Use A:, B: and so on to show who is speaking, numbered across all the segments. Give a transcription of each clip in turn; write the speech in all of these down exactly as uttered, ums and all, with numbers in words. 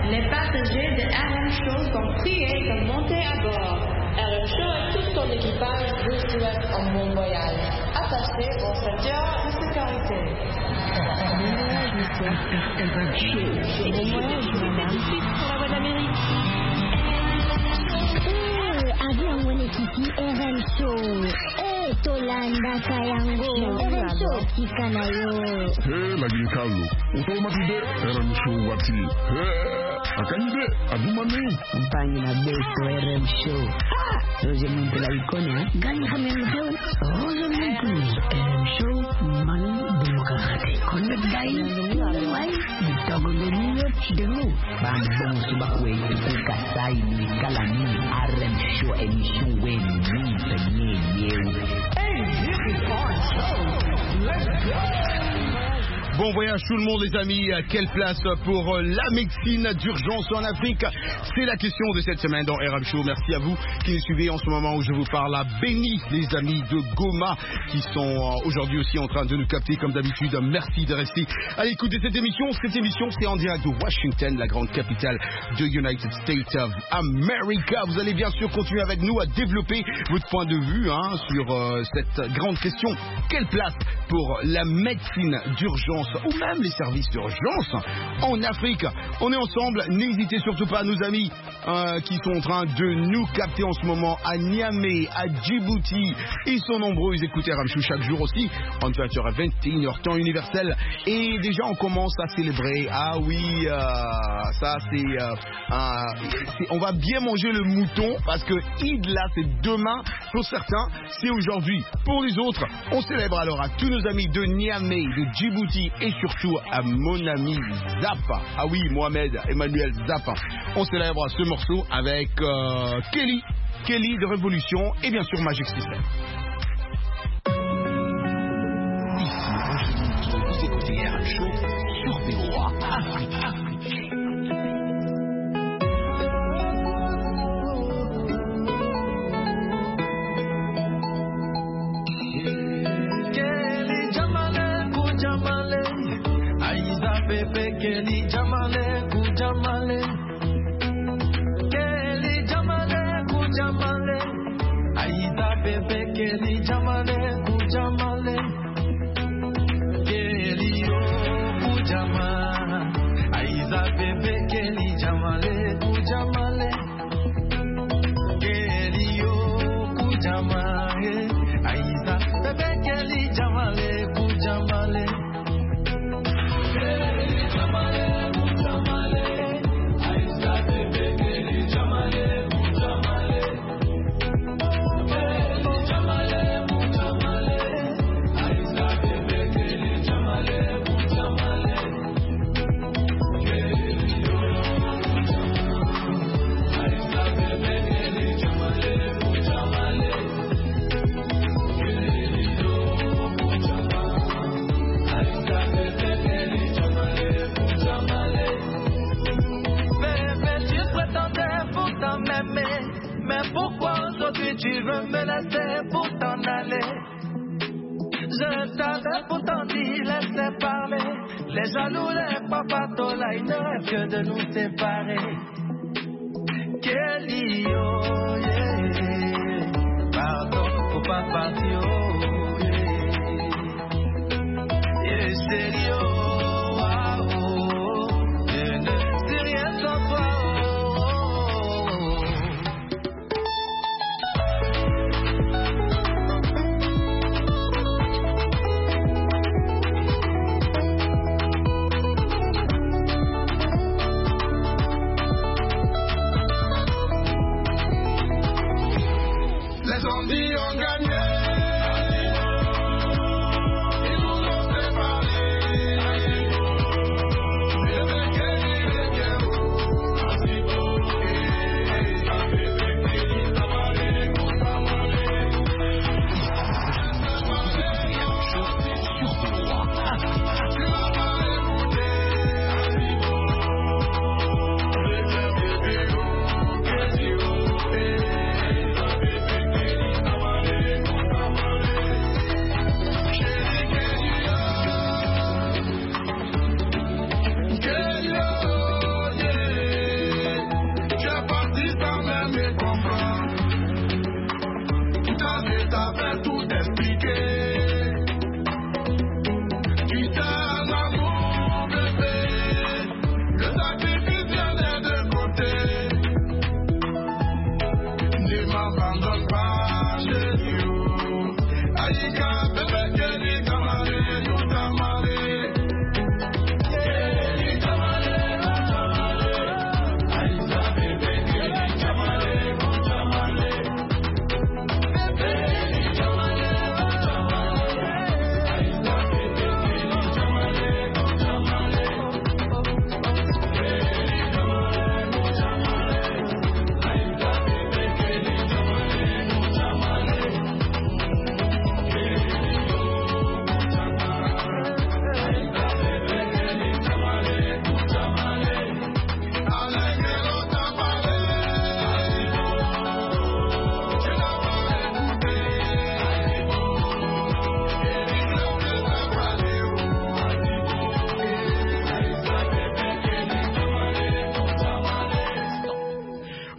A: Les passagers de R M Show sont priés de monter à bord. R M Show et tout son équipage vous souhaitent un bon voyage. Attachez vos ceintures de sécurité.
B: R M Show. Bon voyage, madame. Pour la voix d'Amérique.
C: Eh, avion Wenekiti R M Show. Eh, Tolanda Kayango. R M Show Tikanayo.
D: Eh, lagi kalau. Untuk mati deh R M Show wati. Eh. Akanyide, adumane.
E: Compagnie na beto R M Show. Roger Monte la icona.
C: Gani kami R M Show.
E: Roger Monte. R M Show. Mani demokrate. Connect guy. Why? Ditogo de niyo chidemu. Bambong subakwe. Kukasai ni kalani. R M Show emission we ni penye yew.
F: Hey, this is our show. Let's go.
G: Bon voyage tout le monde les amis, quelle place pour la médecine d'urgence en Afrique? C'est la question de cette semaine dans R M Show. Merci à vous qui nous suivez en ce moment où je vous parle à Béni, les amis de Goma qui sont aujourd'hui aussi en train de nous capter comme d'habitude. Merci de rester à l'écoute de cette émission. Cette émission c'est en direct de Washington, la grande capitale de United States of America. Vous allez bien sûr continuer avec nous à développer votre point de vue hein, sur euh, cette grande question. Quelle place pour la médecine d'urgence ou même les services d'urgence en Afrique? On est ensemble, n'hésitez surtout pas, nos amis euh, qui sont en train de nous capter en ce moment à Niamey, à Djibouti. Ils sont nombreux, ils écoutent R M Show chaque jour aussi, en vingt heures à vingt et une heures temps universel. Et déjà on commence à célébrer. Ah oui, euh, ça c'est, euh, euh, c'est... On va bien manger le mouton parce que Eid là c'est demain. Pour certains, c'est aujourd'hui. Pour les autres, on célèbre alors à tous nos amis de Niamey, de Djibouti et surtout à mon ami Zappa. Ah oui, Mohamed Emmanuel Zappa. On célèbre ce morceau avec euh, Kelly, Kelly de Révolution et bien sûr Magic System.
F: Ici, Roger, vous écoutez R M Show sur V O A Afrique. Afrique.
H: Kelly Jamale, Ku Jamale, Kelly Jamale, Ku Jamale, Aïda Bébé, Kelly Jamale, Ku Jamale, Kelly oh Ku Jamale, Aïda Bébé, Kelly Jamale, Ku Jamale, Kelly oh Ku Jamale, Aïda Bébé, Kelly Jamale, Ku Jamale. Tu veux me laisser pour t'en aller. Je t'avais pourtant dit laisser parler. Les jaloux, les papatos, là, ils ne rêvent que de nous séparer. Kelly, oh yeah. Pardon, faut pas partir, oh yeah. Yeah, c'est oh, wow, oh. Je ne sais rien sans toi, oh, oh, oh.
D: Les zombies ont gagné.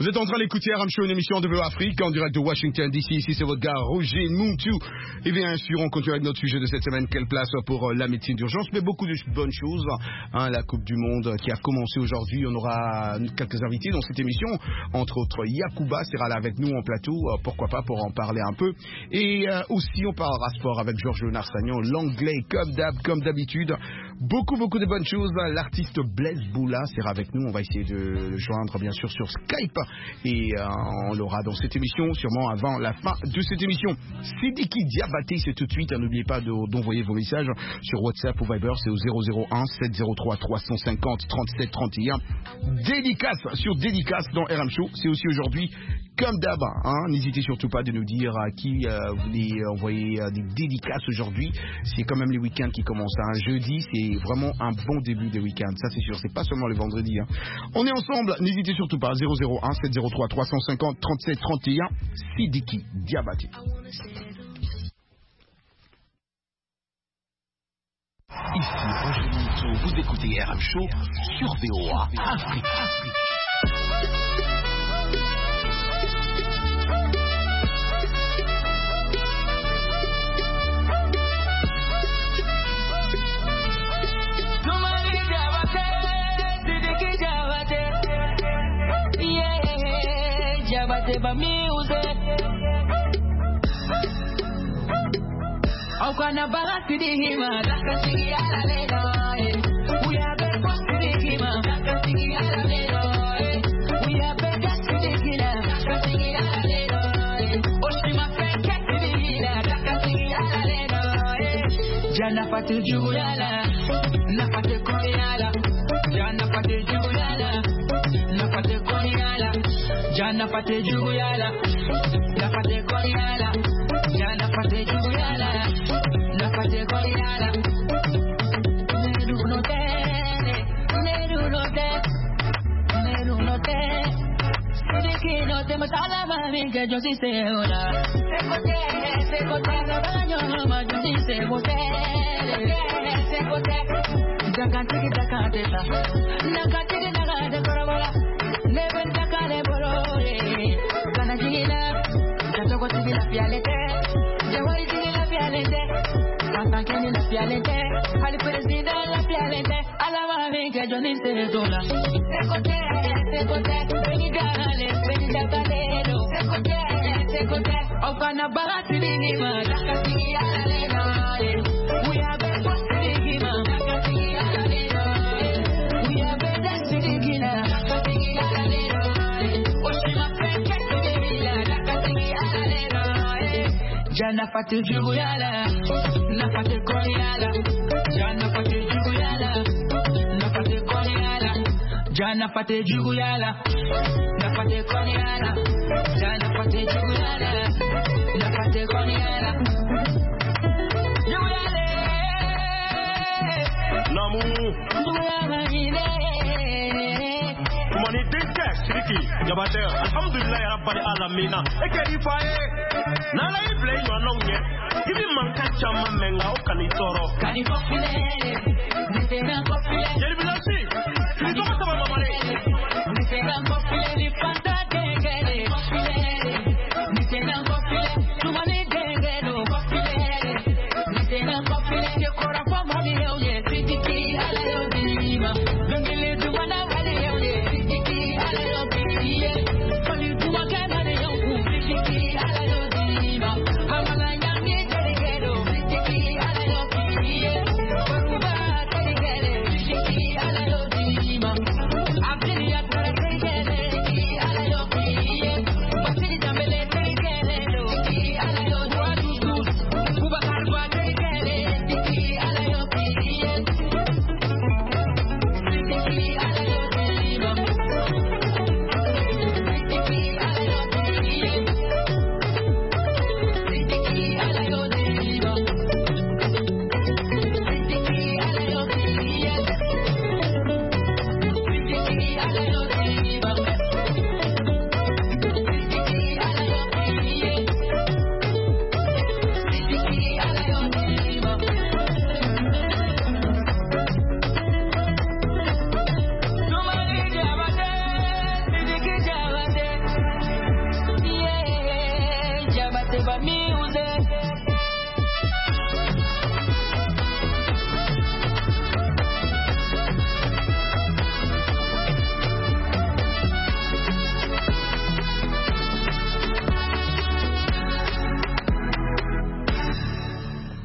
G: Vous êtes en train d'écouter R M Show, une émission de V O Afrique en direct de Washington D C. Ici, c'est votre gars Roger Muntu. Et bien sûr, on continue avec notre sujet de cette semaine. Quelle place pour la médecine d'urgence? Mais beaucoup de bonnes choses. Hein, la Coupe du Monde qui a commencé aujourd'hui. On aura quelques invités dans cette émission. Entre autres, Yacouba sera là avec nous en plateau. Pourquoi pas, pour en parler un peu. Et euh, aussi, on parlera sport avec Georges Leonard-Sagnon. L'anglais, comme d'hab, comme d'habitude. Beaucoup, beaucoup de bonnes choses. L'artiste Blaise Boula sera avec nous. On va essayer de le joindre, bien sûr, sur Skype. Et euh, on l'aura dans cette émission, sûrement avant la fin de cette émission. Sidiki Diabaté, c'est tout de suite. N'oubliez pas d'envoyer vos messages sur WhatsApp ou Viber. C'est au zéro zéro un sept zéro trois trois cent cinquante trente-sept trente et un. Dédicace sur Dédicace dans R M Show. C'est aussi aujourd'hui, comme d'hab. Hein, n'hésitez surtout pas de nous dire à qui euh, vous voulez envoyer euh, des dédicaces aujourd'hui. C'est quand même les week-ends qui commencent. Hein. Jeudi, c'est vraiment un bon début de week-end. Ça, c'est sûr. C'est pas seulement le vendredi. Hein. On est ensemble. N'hésitez surtout pas. zéro zéro un sept zéro trois trois cent cinquante trente-sept trente et un. Sidiki Diabaté.
F: Ici Roger Muntu, vous écoutez R M Show sur V O A Afrique.
I: Diabaté music. Aukana baraki di hima, dakasigi ala leno. We have been posting hima, dakasigi ala leno. We have been gasting hima, dakasigi ala leno. Oshima fake di hila, dakasigi ala leno. Jana pati juyala, na pati koyala. Jana pati juyala, na pati koyala. Jana pate juguyala, la pate koyala. Jana pate juguyala, la pate koyala. Neru no te, neru no te, neru no te. Sidiki no te matala mami que yo sí sé una. Se cote, se cote, baño ma yo sí sé cote, se cote. Dakante que dakante ta, dakante que dakante korobola. Never dakane borore, kana jina, kato ko tibi la fialete, jawai tibi la fialete, kanta keni la fialete, ali presida la fialete, ala mami que yo ni se dola. Se cote, se cote, veni dale, veni dakane no. Se cote, se cote, o kana bagati ni ma, dakati ala lena. We have been posting him, dakati ala lena. We have been dancing him, dakati ala lena. Jana pati juguyala, na pati koyala. Jana pati juguyala, na pati koyala. Jana pati juguyala, na pati koyala. Jana pati juguyala, na pati koyala. Juguyale,
J: Namu,
I: juguyala ile.
J: Kumani dinka shiriki Diabaté. Alhamdulillah ya Rabbil Alamina. Eke ifaye. Nala ible yo nonye. Ibi manka chama menga okani toro.
I: Kani kofile, nitena kofile.
J: Yeri bilasi. Ni toma sama mamare.
I: Nitena kofile ni fanta dengele. Kofile, nitena kofile. Tumani dengelo kofile. Nitena kofile ni kora kwa mami yoye. Sidiki ala yo dinima. Dengele tumana wale yoye. Sidiki ala yo dinima. Kali tuwa kema de yo. Sidiki ala yo dinima. Hamala nyangi dengelo. Sidiki ala yo dinima. Baruba dengele. Sidiki ala yo dinima.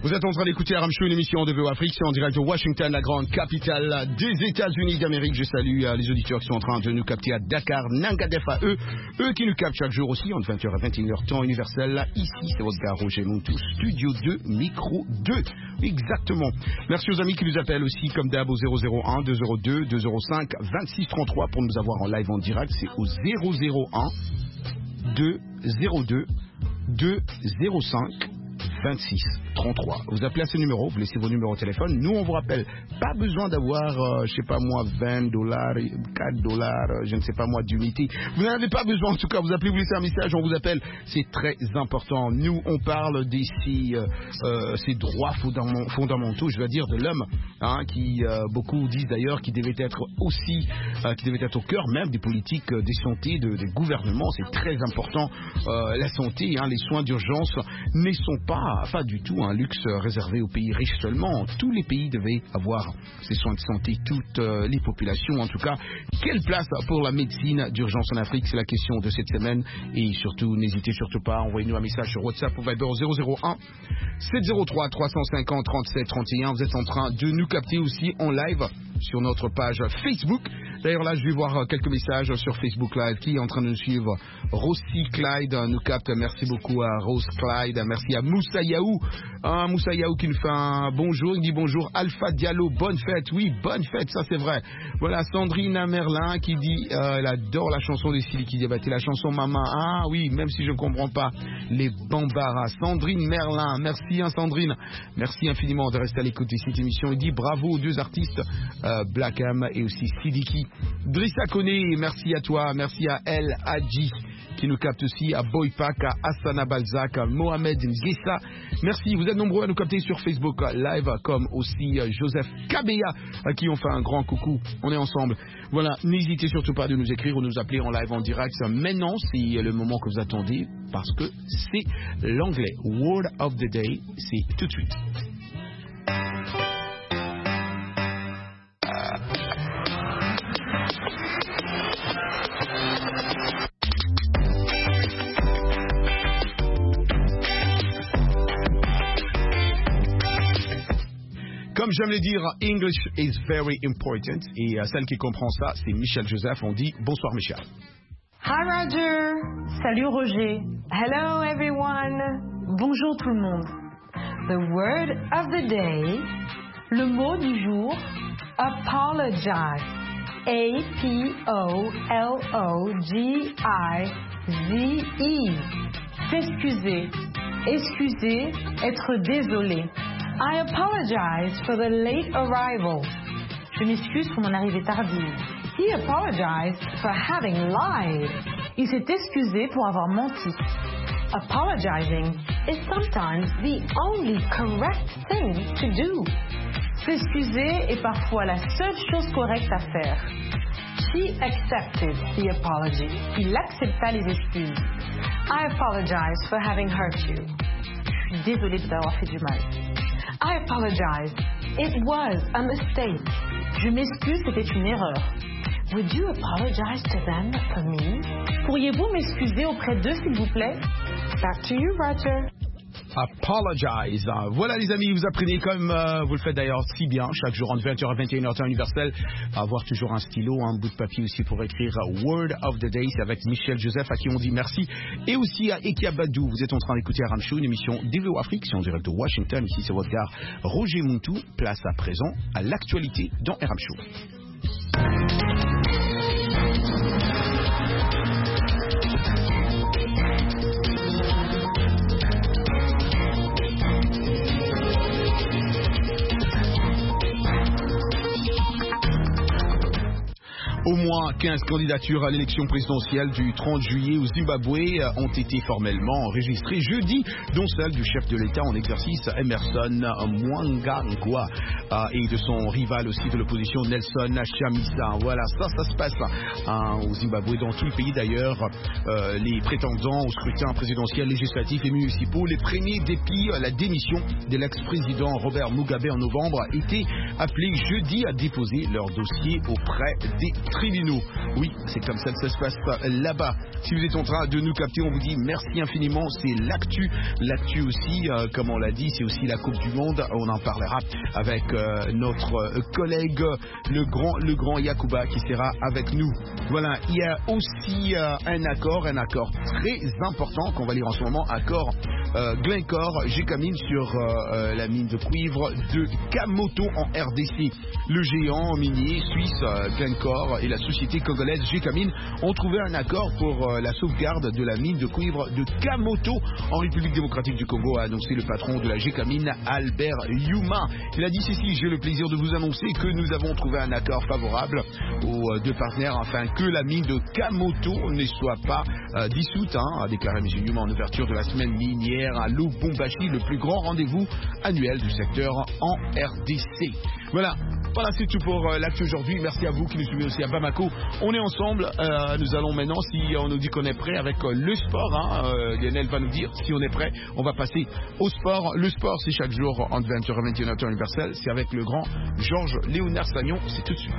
G: Vous êtes en train d'écouter Aram Show, une émission de V O Afrique, c'est en direct de Washington, la grande capitale des États-Unis d'Amérique. Je salue euh, les auditeurs qui sont en train de nous capter à Dakar, Nangadefa, eux, eux qui nous captent chaque jour aussi, entre vingt heures et vingt et une heures, temps universel. Ici, c'est votre gars Roger Montou, Studio deux, Micro deux. Exactement. Merci aux amis qui nous appellent aussi, comme d'hab, au zéro zéro un deux zéro deux deux zéro cinq vingt-six trente-trois pour nous avoir en live en direct. C'est au zéro zéro un deux zéro deux deux zéro cinq vingt-six trente-trois. Vous appelez à ce numéro, vous laissez vos numéros de téléphone. Nous, on vous rappelle, pas besoin d'avoir, euh, je sais pas moi, vingt dollars, quatre dollars, euh, je ne sais pas moi, d'unité. Vous n'en avez pas besoin, en tout cas, vous appelez, vous laissez un message, on vous appelle. C'est très important. Nous, on parle des ces, euh, euh, ces droits fondamentaux, je veux dire, de l'homme, hein, qui, euh, beaucoup disent d'ailleurs, qui devaient être aussi, euh, qui devaient être au cœur même des politiques, euh, des santé, de, des gouvernements. C'est très important. Euh, la santé, hein, les soins d'urgence ne sont pas, pas du tout un luxe réservé aux pays riches seulement. Tous les pays devaient avoir ces soins de santé, toutes euh, les populations en tout cas. Quelle place pour la médecine d'urgence en Afrique? C'est la question de cette semaine. Et surtout, n'hésitez surtout pas, envoyez-nous un message sur WhatsApp ou Viber zéro zéro un sept zéro trois trois cent cinquante trente-sept trente et un. Vous êtes en train de nous capter aussi en live sur notre page Facebook. D'ailleurs là, je vais voir quelques messages sur Facebook Live. Qui est en train de nous suivre? Rossi Clyde nous capte. Merci beaucoup à Rose Clyde. Merci à Moussa Yaou. Hein, Moussa Yaou qui nous fait un bonjour. Il dit bonjour. Alpha Diallo, bonne fête. Oui, bonne fête, ça c'est vrai. Voilà, Sandrine Merlin qui dit euh, elle adore la chanson des Siliki Diabaté, la chanson Maman. Ah oui, même si je ne comprends pas les Bambara. Sandrine Merlin, merci hein, Sandrine. Merci infiniment de rester à l'écoute de cette émission. Il dit bravo aux deux artistes, euh, Black M et aussi Sidiki. Drissa Kone, merci à toi, merci à El Hadji qui nous capte aussi, à Boypak, à Hassana Balzac, à Mohamed Ngessa. Merci, vous êtes nombreux à nous capter sur Facebook Live, comme aussi Joseph Kabea, à qui on fait un grand coucou. On est ensemble. Voilà, n'hésitez surtout pas de nous écrire ou nous appeler en live en direct. Maintenant, c'est le moment que vous attendez, parce que c'est l'anglais. Word of the Day, c'est tout de suite. Comme j'aime le dire, English is very important. Et euh, celle qui comprend ça, c'est Michel Joseph. On dit bonsoir Michel.
K: Hi Roger. Salut Roger. Hello everyone. Bonjour tout le monde. The word of the day. Le mot du jour. Apologize. A P O L O G I Z E. S'excuser. Excuser. Être désolé. I apologize for the late arrival. Je m'excuse pour mon arrivée tardive. He apologized for having lied. Il s'est excusé pour avoir menti. Apologizing is sometimes the only correct thing to do. S'excuser est parfois la seule chose correcte à faire. She accepted the apology. Il accepta les excuses. I apologize for having hurt you. Je suis désolée de t'avoir fait du mal. I apologize. It was a mistake. Je m'excuse, c'était une erreur. Would you apologize to them for me? Pourriez-vous m'excuser auprès d'eux, s'il vous plaît? Back to you, Roger.
G: Apologize. Voilà les amis, vous apprenez comme euh, vous le faites d'ailleurs si bien chaque jour entre vingt heures et vingt et une heures temps universel, à avoir toujours un stylo, un bout de papier aussi pour écrire Word of the Day. C'est avec Michel Joseph à qui on dit merci, et aussi à Ekia Badou. Vous êtes en train d'écouter Aram Show, une émission D V O Afrique, c'est en direct de Washington. Ici c'est votre gars Roger Montou. Place à présent à l'actualité dans Aram Show. Au moins quinze candidatures à l'élection présidentielle du trente juillet au Zimbabwe ont été formellement enregistrées jeudi, dont celle du chef de l'État en exercice Emerson Mnangagwa et de son rival aussi de l'opposition Nelson Chamisa. Voilà, ça, ça se passe hein, au Zimbabwe, dans tout le pays d'ailleurs. Euh, les prétendants au scrutin présidentiel, législatif et municipaux, les premiers depuis la démission de l'ex-président Robert Mugabe en novembre, étaient appelés jeudi à déposer leur dossier auprès des tribunaux. suivez-nous. Oui, c'est comme ça que ça se passe là-bas. Si vous êtes en train de nous capter, on vous dit merci infiniment. C'est l'actu. L'actu aussi, euh, comme on l'a dit, c'est aussi la Coupe du Monde. On en parlera avec euh, notre euh, collègue, le grand, le grand Yacouba, qui sera avec nous. Voilà, il y a aussi euh, un accord, un accord très important qu'on va lire en ce moment, accord euh, Glencore, Gécamine sur euh, euh, la mine de cuivre de Kamoto en R D C. Le géant minier suisse euh, Glencore et la société congolaise Gécamine ont trouvé un accord pour euh, la sauvegarde de la mine de cuivre de Kamoto en République démocratique du Congo, a annoncé le patron de la Gécamine, Albert Yuma. Il a dit ceci: j'ai le plaisir de vous annoncer que nous avons trouvé un accord favorable aux euh, deux partenaires afin que la mine de Kamoto ne soit pas euh, dissoute, hein, a déclaré M. Yuma en ouverture de la semaine minière à Lubumbashi, le plus grand rendez-vous annuel du secteur en R D C. Voilà, voilà c'est tout pour euh, l'actu aujourd'hui. Merci à vous qui nous suivez aussi à Bamako. On est ensemble. Euh, nous allons maintenant, si on nous dit qu'on est prêt avec euh, le sport, hein, euh, Lionel va nous dire si on est prêt. On va passer au sport. Le sport, c'est chaque jour entre vingt heures et vingt et une heures temps universel. C'est avec le grand Georges Léonard Sagnon. C'est tout de suite.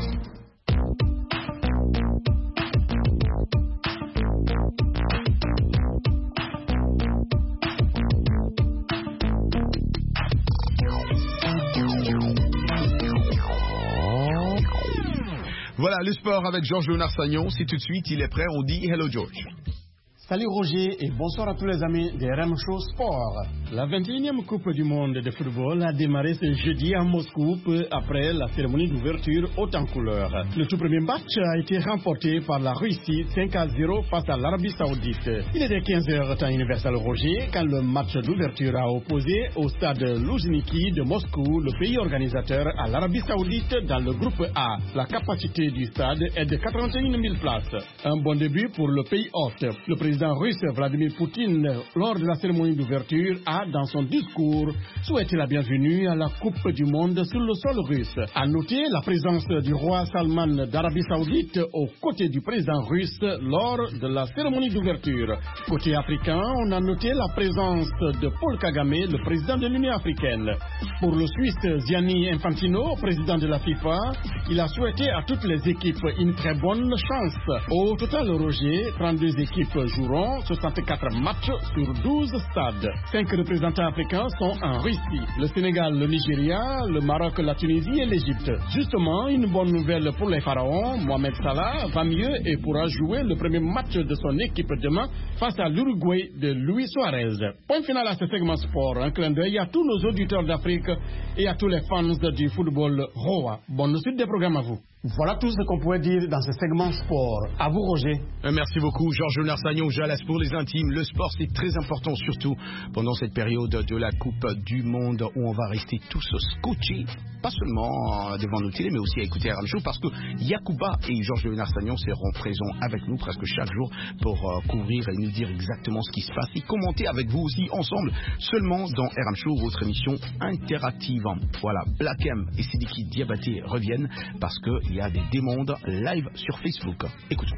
G: Voilà, le sport avec Georges Léonard Sagnon, c'est tout de suite, il est prêt, on dit hello George.
L: Salut Roger et bonsoir à tous les amis des R M Show Sport. La vingt et unième Coupe du Monde de football a démarré ce jeudi à Moscou peu après la cérémonie d'ouverture haute en couleur. Le tout premier match a été remporté par la Russie cinq à zéro face à l'Arabie Saoudite. Il était quinze heures temps universel Roger quand le match d'ouverture a opposé au stade Loujniki de Moscou le pays organisateur à l'Arabie Saoudite dans le groupe A. La capacité du stade est de quatre-vingt-et-une mille places. Un bon début pour le pays hôte. Le président Le président russe Vladimir Poutine, lors de la cérémonie d'ouverture, a, dans son discours, souhaité la bienvenue à la Coupe du Monde sur le sol russe. A noter la présence du roi Salman d'Arabie Saoudite aux côtés du président russe lors de la cérémonie d'ouverture. Côté africain, on a noté la présence de Paul Kagame, le président de l'Union africaine. Pour le Suisse Gianni Infantino, président de la FIFA, il a souhaité à toutes les équipes une très bonne chance. Au total, Roger, trente-deux équipes jouent soixante-quatre matchs sur douze stades. Cinq représentants africains sont en Russie. Le Sénégal, le Nigeria, le Maroc, la Tunisie et l'Égypte. Justement, une bonne nouvelle pour les pharaons. Mohamed Salah va mieux et pourra jouer le premier match de son équipe demain face à l'Uruguay de Luis Suarez. Point final à ce segment sport. Un clin d'œil à tous nos auditeurs d'Afrique et à tous les fans du football Roa. Bonne suite des programmes à vous. Voilà tout ce qu'on pouvait dire dans ce segment sport. À vous, Roger.
G: Merci beaucoup, Georges Léonard Sagnon. Jalas pour les intimes. Le sport, c'est très important, surtout pendant cette période de la Coupe du Monde où on va rester tous scotchés, pas seulement devant nos télés, mais aussi à écouter R M Show, parce que Yacouba et Georges Léonard Sagnon seront présents avec nous presque chaque jour pour euh, couvrir et nous dire exactement ce qui se passe et commenter avec vous aussi ensemble, seulement dans R M Show, votre émission interactive. Voilà, Black M et Sidiki Diabaté reviennent parce que il y a des demandes live sur Facebook. Écoutons.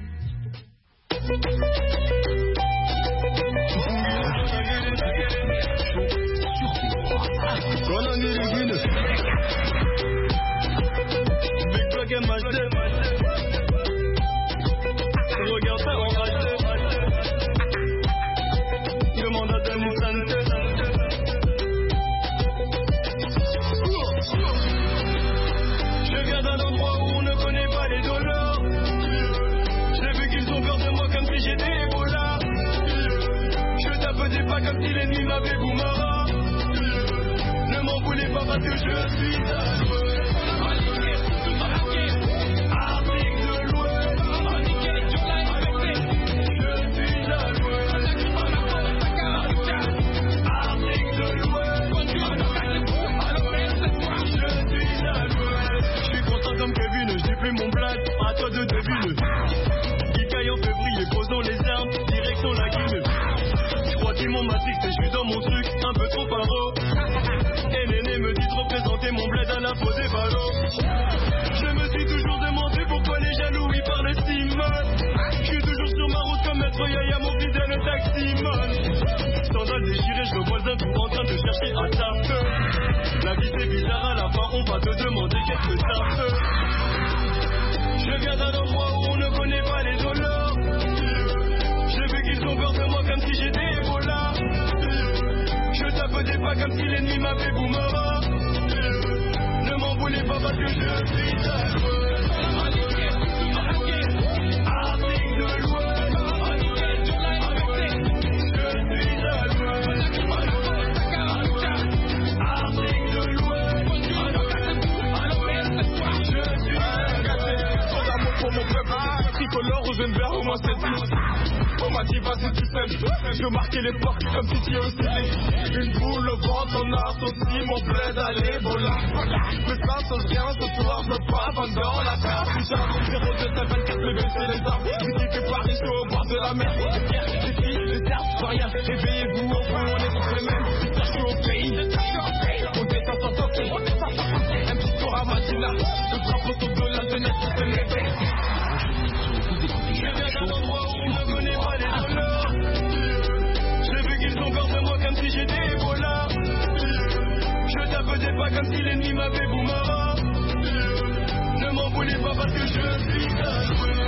H: Regarde ça enragé. Demande à Dani Santé. Je viens d'un endroit où on ne connaît pas les dollars. J'ai vu qu'ils ont peur de moi comme si j'étais Ebola. Je tape des pas comme si l'ennemi m'avait Boumara. Ne m'en voulez pas parce que je suis à l'ouest. Mon blague, à toi de deviner. Il caille en février, posons les armes, direction la Guinée. Je crois qu'ils m'ont matrixé, je suis dans mon truc, un peu trop paro. Et Néné me dit de représenter mon bled à la peau des ballons. Je me suis toujours demandé pourquoi les jaloux ils parlent si mal. Je suis toujours sur ma route comme Maître Yaya, mon fidèle taximan. Sandales déchirées, je me voisin tout en train de chercher à taper. La vie c'est bizarre, à la fin on va te demander qu'est-ce que ça fait. Je viens d'un endroit où on ne connaît pas les dollars. J'ai vu qu'ils ont peur de moi comme si j'étais Ebola. Je tape des pas comme si l'ennemi m'appelait Boumara. Ne m'en voulez pas parce que je suis sale.
M: Tricolore, Rosenberg, au moins c'est tout. On m'a dit vas-y tu sais, je marquais les portes comme si tu oscillais. Une boule au ventre en art aussi, mon bled à l'Ebola. Mais ça change rien ce soir, je pas dans la terre. Putain, mon zéro deux sept vingt-quatre, le baisser les armes. Ici fait Paris, je suis au bord de la mer. Les pierres, les filles, les herbes, pas rien. Réveillez-vous, au fond, on est tous les mêmes. Putain, je suis au pays, on descend sans toquer. Un petit tour à Madina, le drapeau sur de la jeunesse, c'est le réveil.
H: Je viens d'un endroit où on ne connaît pas les dollars. J'ai vu qu'ils ont peur de moi comme si j'étais Ebola. Je tape des pas comme si l'ennemi m'appelait Boumara. Ne m'en voulez pas parce que je suis sale.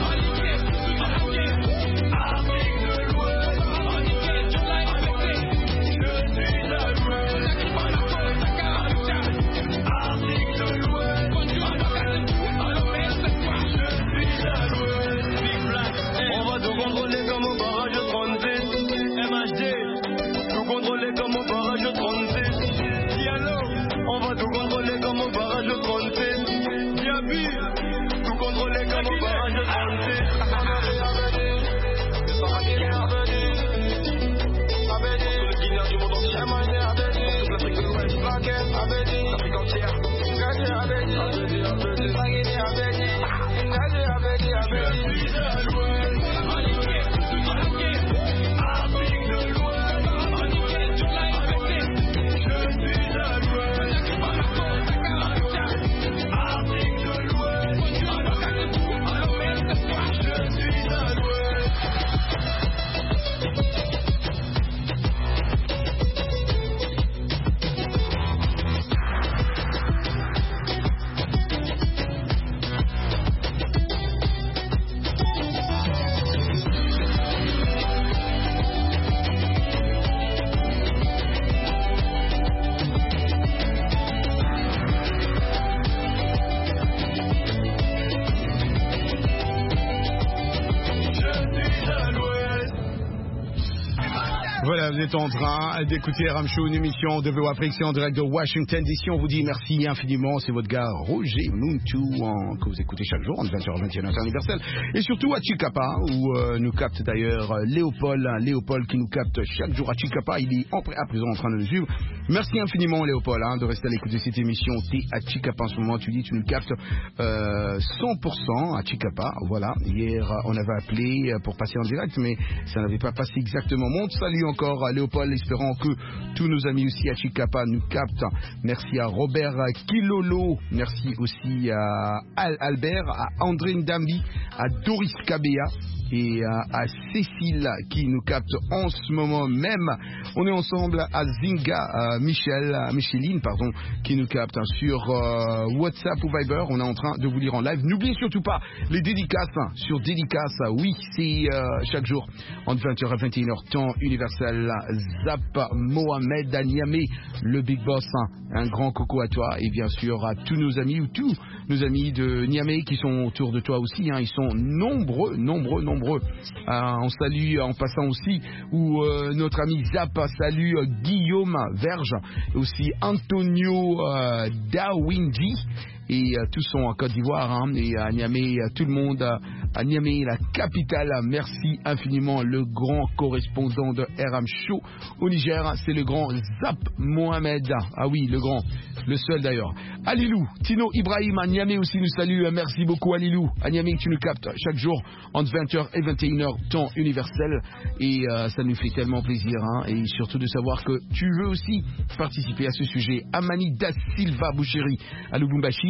G: Voilà, vous êtes en train d'écouter R M Show, une émission de V O Afrique, c'est en direct de Washington D C. On vous dit merci infiniment. C'est votre gars Roger Muntu en, que vous écoutez chaque jour en vingt heures vingt et une heures universel. Et surtout à Chicapa, où euh, nous capte d'ailleurs euh, Léopold. Hein, Léopold qui nous capte chaque jour à Chicapa. Il est en, à présent en train de nous suivre. Merci infiniment Léopold hein, de rester à l'écoute de cette émission. T'es à Chicapa en ce moment. Tu dis tu nous captes euh, cent pour cent à Chicapa. Voilà. Hier, on avait appelé pour passer en direct, mais ça n'avait pas passé exactement. Mon salut encore à Léopold, espérant que tous nos amis aussi à Chicapa nous captent. Merci à Robert Kilolo, merci aussi à Al Albert, à André Ndambi, à Doris Kabea et à Cécile qui nous capte en ce moment même. On est ensemble à Zinga, à Michel, à Micheline, pardon, qui nous capte hein, sur euh, WhatsApp ou Viber. On est en train de vous lire en live. N'oubliez surtout pas les dédicaces hein, sur dédicaces. Oui, c'est euh, chaque jour entre vingt heures et vingt et une heures temps universel. Zap Mohamed à Niamey, le Big Boss. Hein, un grand coucou à toi et bien sûr à tous nos amis ou tous nos amis de Niamey qui sont autour de toi aussi. Hein, ils sont nombreux, nombreux, nombreux. Euh, on salue en passant aussi où euh, notre ami Zap salue euh, Guillaume Verge et aussi Antonio euh, Dawindi et euh, tous sont en Côte d'Ivoire hein, et à Niamey, tout le monde euh, à Niamey, la capitale. Merci infiniment le grand correspondant de R M Show au Niger, c'est le grand Zap Mohamed. Ah oui, le grand, le seul d'ailleurs. Alilou, Tino Ibrahim à Niamey aussi nous salue. Merci beaucoup Alilou. À Niamey tu nous captes chaque jour entre vingt heures et vingt et une heures temps universel et euh, ça nous fait tellement plaisir hein, et surtout de savoir que tu veux aussi participer à ce sujet. Amani Da Silva Boucheri à Lubumbashi,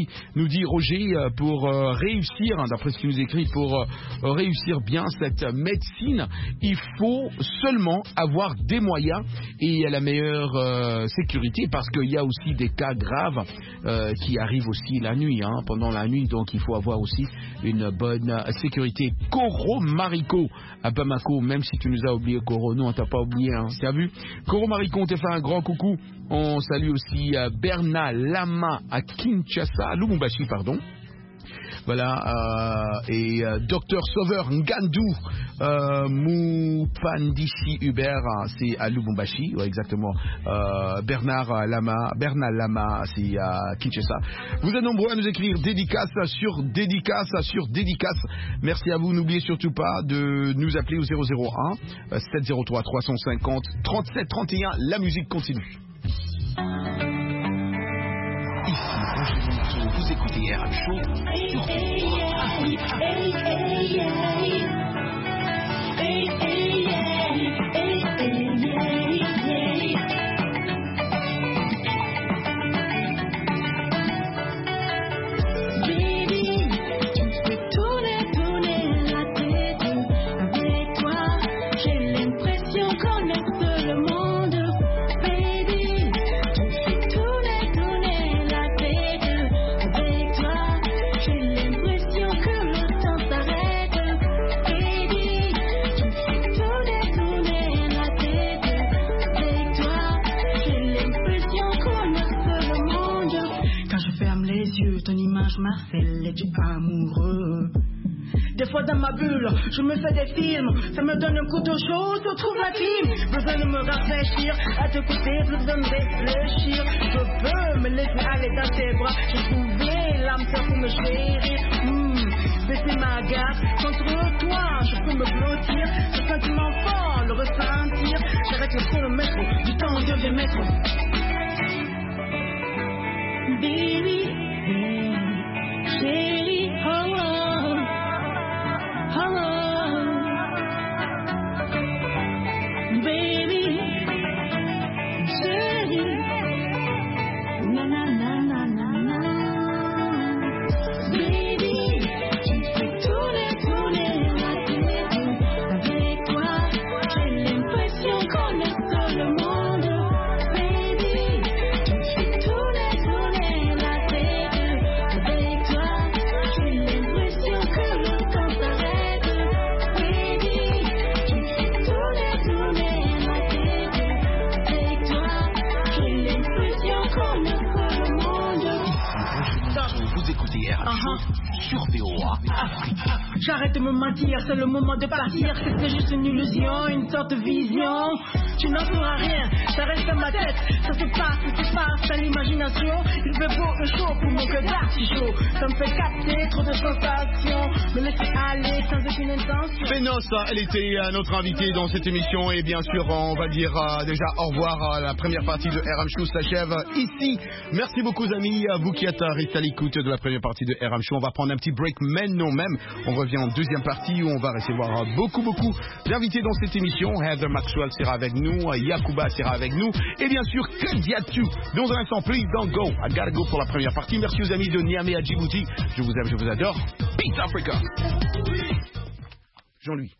G: nous dit Roger, pour euh, réussir, hein, d'après ce qu'il nous écrit, pour euh, réussir bien cette médecine, il faut seulement avoir des moyens et la meilleure euh, sécurité, parce qu'il y a aussi des cas graves euh, qui arrivent aussi la nuit, hein, pendant la nuit, donc il faut avoir aussi une bonne sécurité. Koro Mariko à Bamako, même si tu nous as oublié Koro, nous on t'a pas oublié, hein, tu as vu. Koro Mariko, on te fait un grand coucou. On salue aussi euh, Bernard Lama à Kinshasa, à Lubumbashi, pardon. Voilà, euh, et euh, Docteur Sauveur Ngandou euh, Mupandishi Hubert, c'est à Lubumbashi, ouais, exactement. Euh, Bernard Lama, Bernard Lama, c'est à Kinshasa. Vous êtes nombreux à nous écrire dédicace sur dédicace sur dédicace. Merci à vous. N'oubliez surtout pas de nous appeler au zéro zéro un sept zéro trois trois cent cinquante trente-sept trente et un. La musique continue.
F: Ici Roger Monceau, vous écoutez R M Show sur
N: Marcel est du amoureux. Des fois dans ma bulle, je me fais des films. Ça me donne un coup de chaud, je trouve la clim. Besoin de me rafraîchir, à te côté, plus besoin de réfléchir. Je peux me laisser aller dans tes bras. J'ai trouvé l'âme sœur pour me chérir. Mmh, baisser ma garde contre toi, je peux me blottir. Ce sentiment fort, le ressentir. J'arrête le chronomètre, du temps devient maître. Baby, chérie, oh oh, oh oh, baby, chérie, na na na na na na, baby, tu me fais tourner, tourner la tête. Avec toi, j'ai l'impression qu'on est seul le monde. Baby, tu me fais tourner, tourner la tête. Avec toi, j'ai l'impression que le temps s'arrête. Baby, tu me fais tourner, tourner la tête. Avec toi, j'ai l'impression qu'on est seul le monde.
F: Vous écoutez R M Show sur V O A Afrique.
N: J'arrête de me mentir, c'est le moment de partir. C'était juste une illusion, une sorte de vision. Tu n'en sauras rien, ça reste dans ma tête. Ça se passe, ça se passe dans l'imagination. Il fait beau et chaud pour mon cœur d'artichaut. Ça me fait capter trop de sensations. Me laisser aller sans aucune intention.
G: Pénos, elle était euh, notre invitée dans cette émission. Et bien sûr, on va dire euh, déjà au revoir. Euh, la première partie de R M Show s'achève ici. Merci beaucoup, amis, à vous qui êtes restés à l'écoute de la première partie de R M Show. On va prendre un petit break maintenant même. On revient en deuxième partie où on va recevoir beaucoup, beaucoup d'invités dans cette émission. Heather Maxwell sera avec nous, Yakuba sera avec nous, et bien sûr, Kadiatu. Dans un instant, please don't go. I gotta go pour la première partie. Merci aux amis de Niamey à Djibouti. Je vous aime, je vous adore. Peace Africa. Jean-Louis.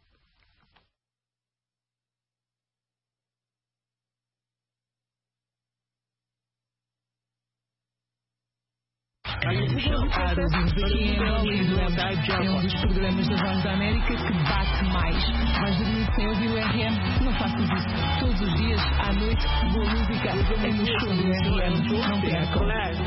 B: É um dos programas da Voz da América que bate mais. Vais dormir sem ouvir o R M? Não faças isso. Todos os dias, à noite, boa música. É no show do R M. Não percam.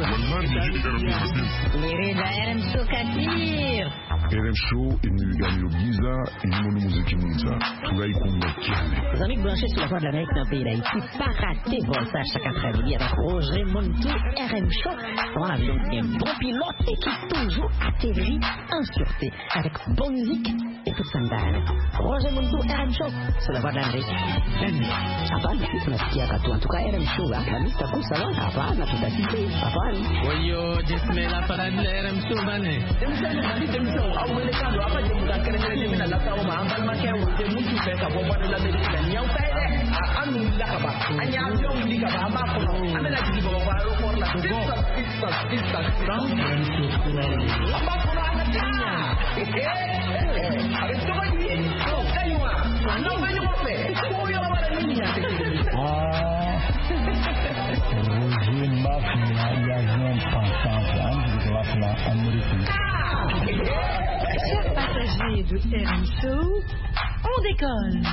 C: Querida R M Show Kadir.
D: R M Show imegani giza imono muziki mwiza tugai kumbakiane.
C: Les amis branchés sur la Voix de l'Amérique dans le pays d'Haïti, pas rater vos sages chaque après-midi avec Roger Montou, R M Show. Dans l'avion, il y a un bon pilote et qui toujours atterrit en sûreté avec bonne musique et toute sandale. Roger Montou, R M Show sur la Voix de l'Amérique. Hapana, tunasikia katu. En tout cas, R M Show, hapana, sitakusa la. Hapana, tutasiki. Hapana.
I: Oyo, jismela para R M Show, bane. Auelekano apa jemuka kerengere mina la tawo ma ambal ma kewo de mutu fe ka bobo de la medina nyaw fe de anu la ka ba anya yo ndi ka ba ma ko amela ji bo ba ro ko la
B: Chers passagers de R M Show, on décolle.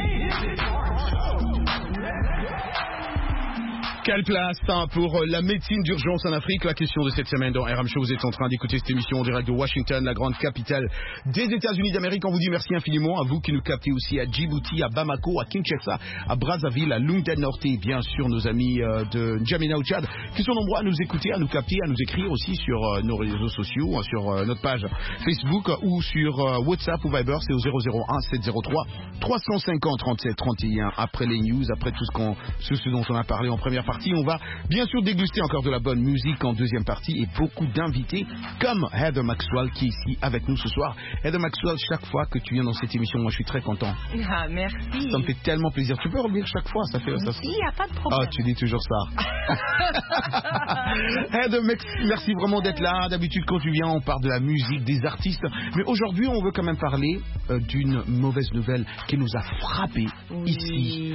G: Quelle place hein, pour la médecine d'urgence en Afrique? La question de cette semaine dans R M Show. Vous êtes en train d'écouter cette émission en direct de Washington, la grande capitale des États-Unis d'Amérique. On vous dit merci infiniment à vous qui nous captez aussi à Djibouti, à Bamako, à Kinshasa, à Brazzaville, à Lunda Norte et bien sûr nos amis euh, de N'Djamena au Tchad qui sont nombreux à nous écouter, à nous capter, à nous écrire aussi sur euh, nos réseaux sociaux, hein, sur euh, notre page Facebook ou sur euh, WhatsApp ou Viber. C'est au zéro zéro un sept zéro trois trois cent cinquante trente-sept trente et un. Après les news, après tout ce, qu'on, ce, ce dont on a parlé en première partie, on va bien sûr déguster encore de la bonne musique en deuxième partie et beaucoup d'invités comme Heather Maxwell qui est ici avec nous ce soir. Heather Maxwell, chaque fois que tu viens dans cette émission, moi je suis très content.
K: Ah, merci.
G: Ça me fait tellement plaisir. Tu peux revenir chaque fois, ça fait ça.
K: Il n'y a pas de problème.
G: Ah, tu dis toujours ça. Heather, merci vraiment d'être là. D'habitude quand tu viens, on parle de la musique, des artistes, mais aujourd'hui on veut quand même parler euh, d'une mauvaise nouvelle qui nous a frappé
K: oui.
G: ici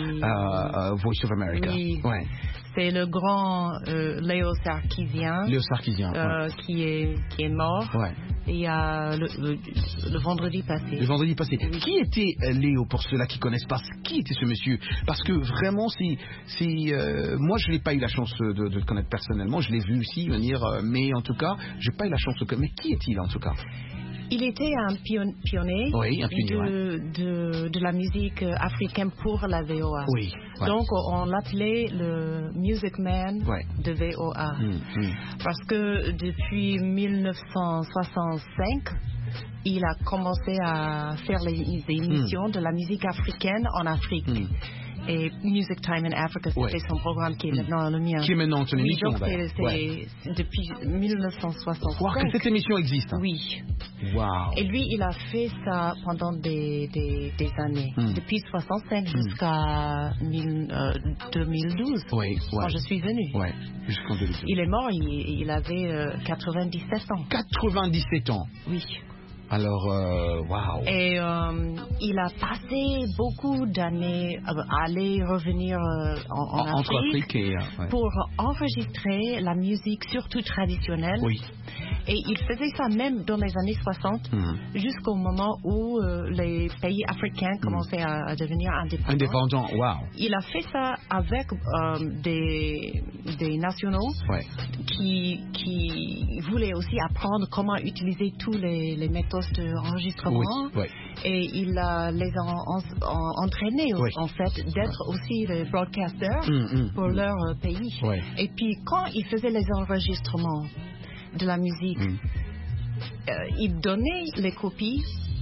G: à uh, uh, Voice of America.
K: Oui.
G: Ouais.
K: C'est le grand euh, Léo Sarkisian,
G: Léo Sarkisian
K: euh,
G: ouais.
K: qui, est, qui est mort
G: ouais.
K: il y a le, le, le vendredi passé.
G: Le vendredi passé. Oui. Qui était euh, Léo, pour ceux-là qui ne connaissent pas? Qui était ce monsieur? Parce que vraiment, c'est, c'est, euh, moi je n'ai pas eu la chance de, de le connaître personnellement. Je l'ai vu aussi venir, euh, mais en tout cas, je n'ai pas eu la chance de le connaître. Mais qui est-il en tout cas?
K: Il était un pion- pionnier,
G: oui, un pionnier
K: de,
G: ouais.
K: de, de la musique africaine pour la V O A.
G: Oui, ouais.
K: Donc on l'appelait le Music Man
G: ouais.
K: de V O A.
G: Mmh, mmh.
K: Parce que depuis mille neuf cent soixante-cinq, il a commencé à faire les, les émissions mmh. de la musique africaine en Afrique. Mmh. Et Music Time in Africa, c'était ouais. son programme qui est maintenant le mien.
G: Qui est maintenant ton émission,
K: oui, donc c'est, c'est,
G: ouais.
K: c'est depuis mille neuf cent soixante-cinq.
G: Voir que cette émission existe. Hein.
K: Oui.
G: Wow.
K: Et lui, il a fait ça pendant des, des, des années. Mm. Depuis soixante-cinq mm. jusqu'à mille, euh, deux mille douze,
G: oui,
K: quand
G: ouais.
K: je suis venue.
G: Ouais. Jusqu'en deux mille douze.
K: Il est mort, il, il avait euh, quatre-vingt-dix-sept ans.
G: quatre-vingt-dix-sept ans.
K: Oui.
G: Alors, waouh. Wow.
K: Et euh, il a passé beaucoup d'années à aller revenir euh, en, en
G: Entre
K: Afrique,
G: Afrique et, ouais.
K: pour enregistrer la musique, surtout traditionnelle.
G: Oui.
K: Et il faisait ça même dans les années soixante, mmh. jusqu'au moment où euh, les pays africains commençaient mmh. à, à devenir indépendants.
G: Indépendants, waouh.
K: Il a fait ça avec euh, des, des nationaux
G: ouais.
K: qui, qui voulaient aussi apprendre comment utiliser tous les, les méthodes d'enregistrement.
G: Oui, oui.
K: Et il a les a en, en, entraînés oui. en fait d'être oui. aussi les broadcasters mmh, mmh, pour mmh. leur pays.
G: Oui.
K: Et puis quand il faisait les enregistrements de la musique, mmh. euh, il donnait les copies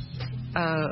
K: euh,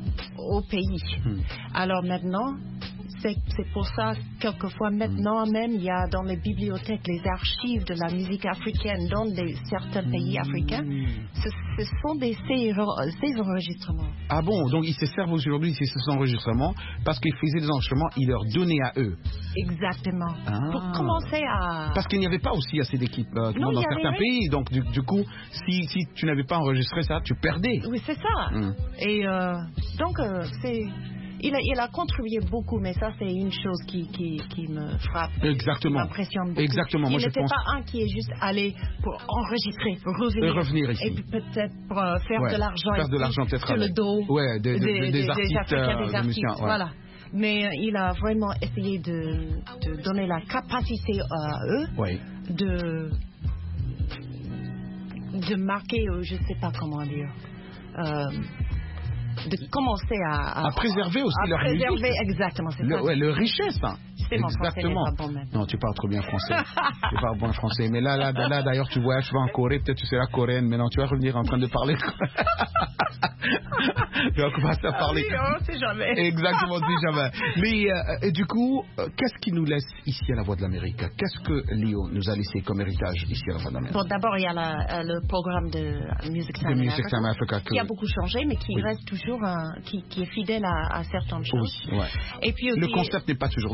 K: au pays. Mmh. Alors maintenant, c'est, c'est pour ça, quelquefois maintenant mmh. même, il y a dans les bibliothèques les archives de la musique africaine dans les, certains mmh. pays africains. Ce, ce sont des, ces, ces enregistrements.
G: Ah bon, donc ils se servent aujourd'hui de ces enregistrements parce qu'ils faisaient des enregistrements, ils leur donnaient à eux.
K: Exactement.
G: Ah.
K: Pour commencer à...
G: Parce qu'il n'y avait pas aussi assez d'équipes euh,
K: non,
G: dans
K: rien.
G: certains pays, donc du, du coup, si, si tu n'avais pas enregistré ça, tu perdais.
K: Oui, c'est ça. Mmh. Et euh, donc, euh, c'est... Il a, il a contribué beaucoup, mais ça, c'est une chose qui, qui, qui me frappe.
G: Exactement.
K: Qui m'impressionne beaucoup.
G: Exactement.
K: Il
G: Moi,
K: n'était
G: je pense...
K: pas un qui est juste allé pour enregistrer, revenir.
G: Et revenir ici.
K: Et puis peut-être pour euh, faire
G: ouais.
K: de l'argent,
G: faire de l'argent peut-être
K: sur
G: avec.
K: le dos
G: ouais, des, des, des, des,
K: des
G: artistes,
K: Africains, des
G: euh,
K: artistes.
G: Musiciens, ouais.
K: Voilà. Mais euh, il a vraiment essayé de, de donner la capacité à eux
G: ouais.
K: de, de marquer, euh, je ne sais pas comment dire... Euh, de commencer à,
G: à, à préserver aussi
K: à
G: leur
K: préserver,
G: musique.
K: Exactement, c'est
G: le,
K: ça.
G: Ouais, le richesse. Hein.
K: C'est mon
G: exactement.
K: Français, pas bon même.
G: Non, tu parles trop bien français. Tu parles bon français. Mais là, là, là, d'ailleurs, tu voyages, tu vas en Corée, peut-être tu seras coréenne. Mais non, tu vas revenir en train de parler. Tu vas commencer à parler.
K: Oui, on sait jamais.
G: Exactement, on sait jamais. Mais euh, et du coup, euh, qu'est-ce qui nous laisse ici à la Voix de l'Amérique? Qu'est-ce que Léo nous a laissé comme héritage ici à la Voix de l'Amérique?
K: Bon, d'abord, il y a la, le programme de Music Time,
G: Music Time Africa,
K: qui a beaucoup changé, mais qui oui. reste toujours un, qui, qui est fidèle à, à certaines choses.
G: Oui, ouais.
K: Et puis aussi,
G: le concept n'est pas toujours euh,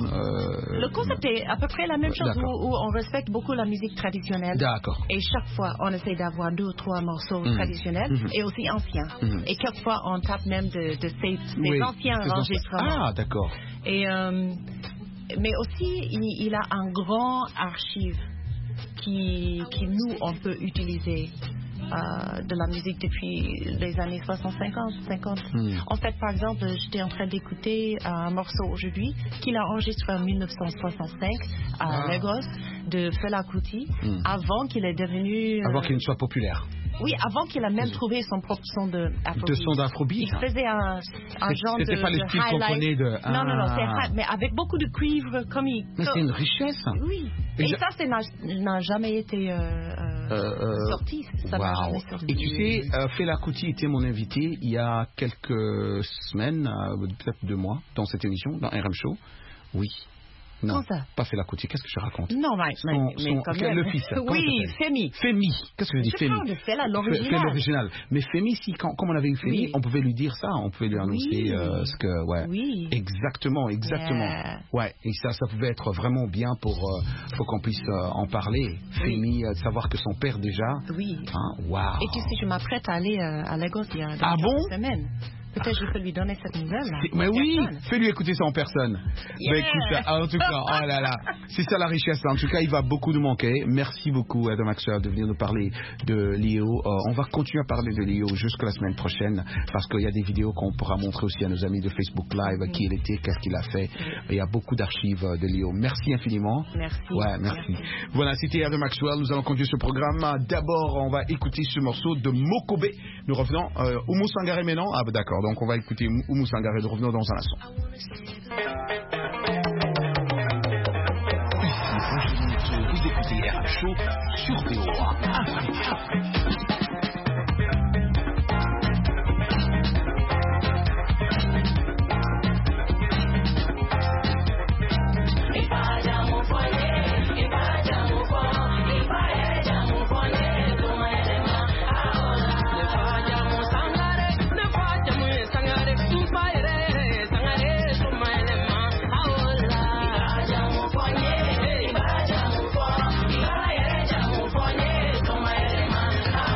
G: Euh...
O: Le concept est à peu près la même chose où, où on respecte beaucoup la musique traditionnelle.
G: D'accord.
O: Et chaque fois, on essaie d'avoir deux ou trois morceaux
G: mmh. traditionnels
O: mmh. et aussi anciens. Mmh. Et quelquefois, on tape même de, de ces, des
G: oui,
O: anciens enregistrements.
G: Ah, d'accord.
O: Et, euh, mais aussi, il, il a un grand archive qui, qui nous, on peut utiliser. Euh, de la musique depuis les années soixante cinquante. Mm. En fait, par exemple, j'étais en train d'écouter un morceau aujourd'hui qu'il a enregistré en mille neuf cent soixante-cinq à ah. Lagos de Fela Kuti, mm. avant qu'il est devenu...
G: Avant
O: euh,
G: qu'il ne soit populaire.
O: Oui, avant qu'il a même trouvé son propre son de Afrobeat.
G: De son d'Afrobeat.
O: Il faisait un, un genre de
G: C'était pas le style qu'on connaît de...
O: Ah. Non, non, non, c'est mais avec beaucoup de cuivre, comme il...
G: Mais c'est une richesse.
O: Oui. Et, Et ça, ça n'a jamais été euh, euh, euh, sorti. Ça
G: wow.
O: jamais sorti.
G: Et tu sais, euh, Fela Kuti était mon invité il y a quelques semaines, euh, peut-être deux mois, dans cette émission, dans R M Show. Oui. Non,
O: ça?
G: Pas Fela Kuti. Qu'est-ce que je raconte?
O: Non, mais,
G: son,
O: mais,
G: son,
O: mais quand même.
G: Le fils.
O: Oui, Femi.
G: Femi. Qu'est-ce que je dis?
O: Je
G: Femi.
O: parle de Fela, l'original.
G: Fela, l'original. Mais Femi, si, quand, comme on avait eu Femi, oui. on pouvait lui dire ça. On pouvait lui annoncer
O: oui.
G: euh, ce que... Ouais.
O: Oui.
G: Exactement, exactement.
O: Yeah.
G: Ouais. Et ça, ça pouvait être vraiment bien pour, euh, pour qu'on puisse euh, en parler. Oui. Femi, euh, de savoir que son père déjà...
O: Oui.
G: Hein, wow.
O: Et tu sais, je m'apprête à aller euh, à Lagos il y a
G: ah bon?
O: semaines. Peut-être je peux lui donner cette nouvelle. Là,
G: mais oui,
O: personne.
G: Fais-lui écouter ça en personne.
O: Yeah.
G: Bah, écoute, en tout cas, oh là là, c'est ça la richesse. En tout cas, il va beaucoup nous manquer. Merci beaucoup, Adam Maxwell, de venir nous parler de Léo. Euh, on va continuer à parler de Léo jusqu'à la semaine prochaine parce qu'il y a des vidéos qu'on pourra montrer aussi à nos amis de Facebook Live, mm. qui il était, qu'est-ce qu'il a fait. Mm. Il y a beaucoup d'archives de Léo. Merci infiniment.
O: Merci.
G: Ouais, merci.
O: merci.
G: Voilà, c'était Adam Maxwell. Nous allons continuer ce programme. D'abord, on va écouter ce morceau de Mokobe. Nous revenons. Euh, Oumou Sangaré maintenant. Ah, bah, d'accord. Donc, on va écouter Oumou Sangaré. Nous revenons dans un instant.
F: Vous écoutez R M Show sur V O A Afrique.
I: Bye.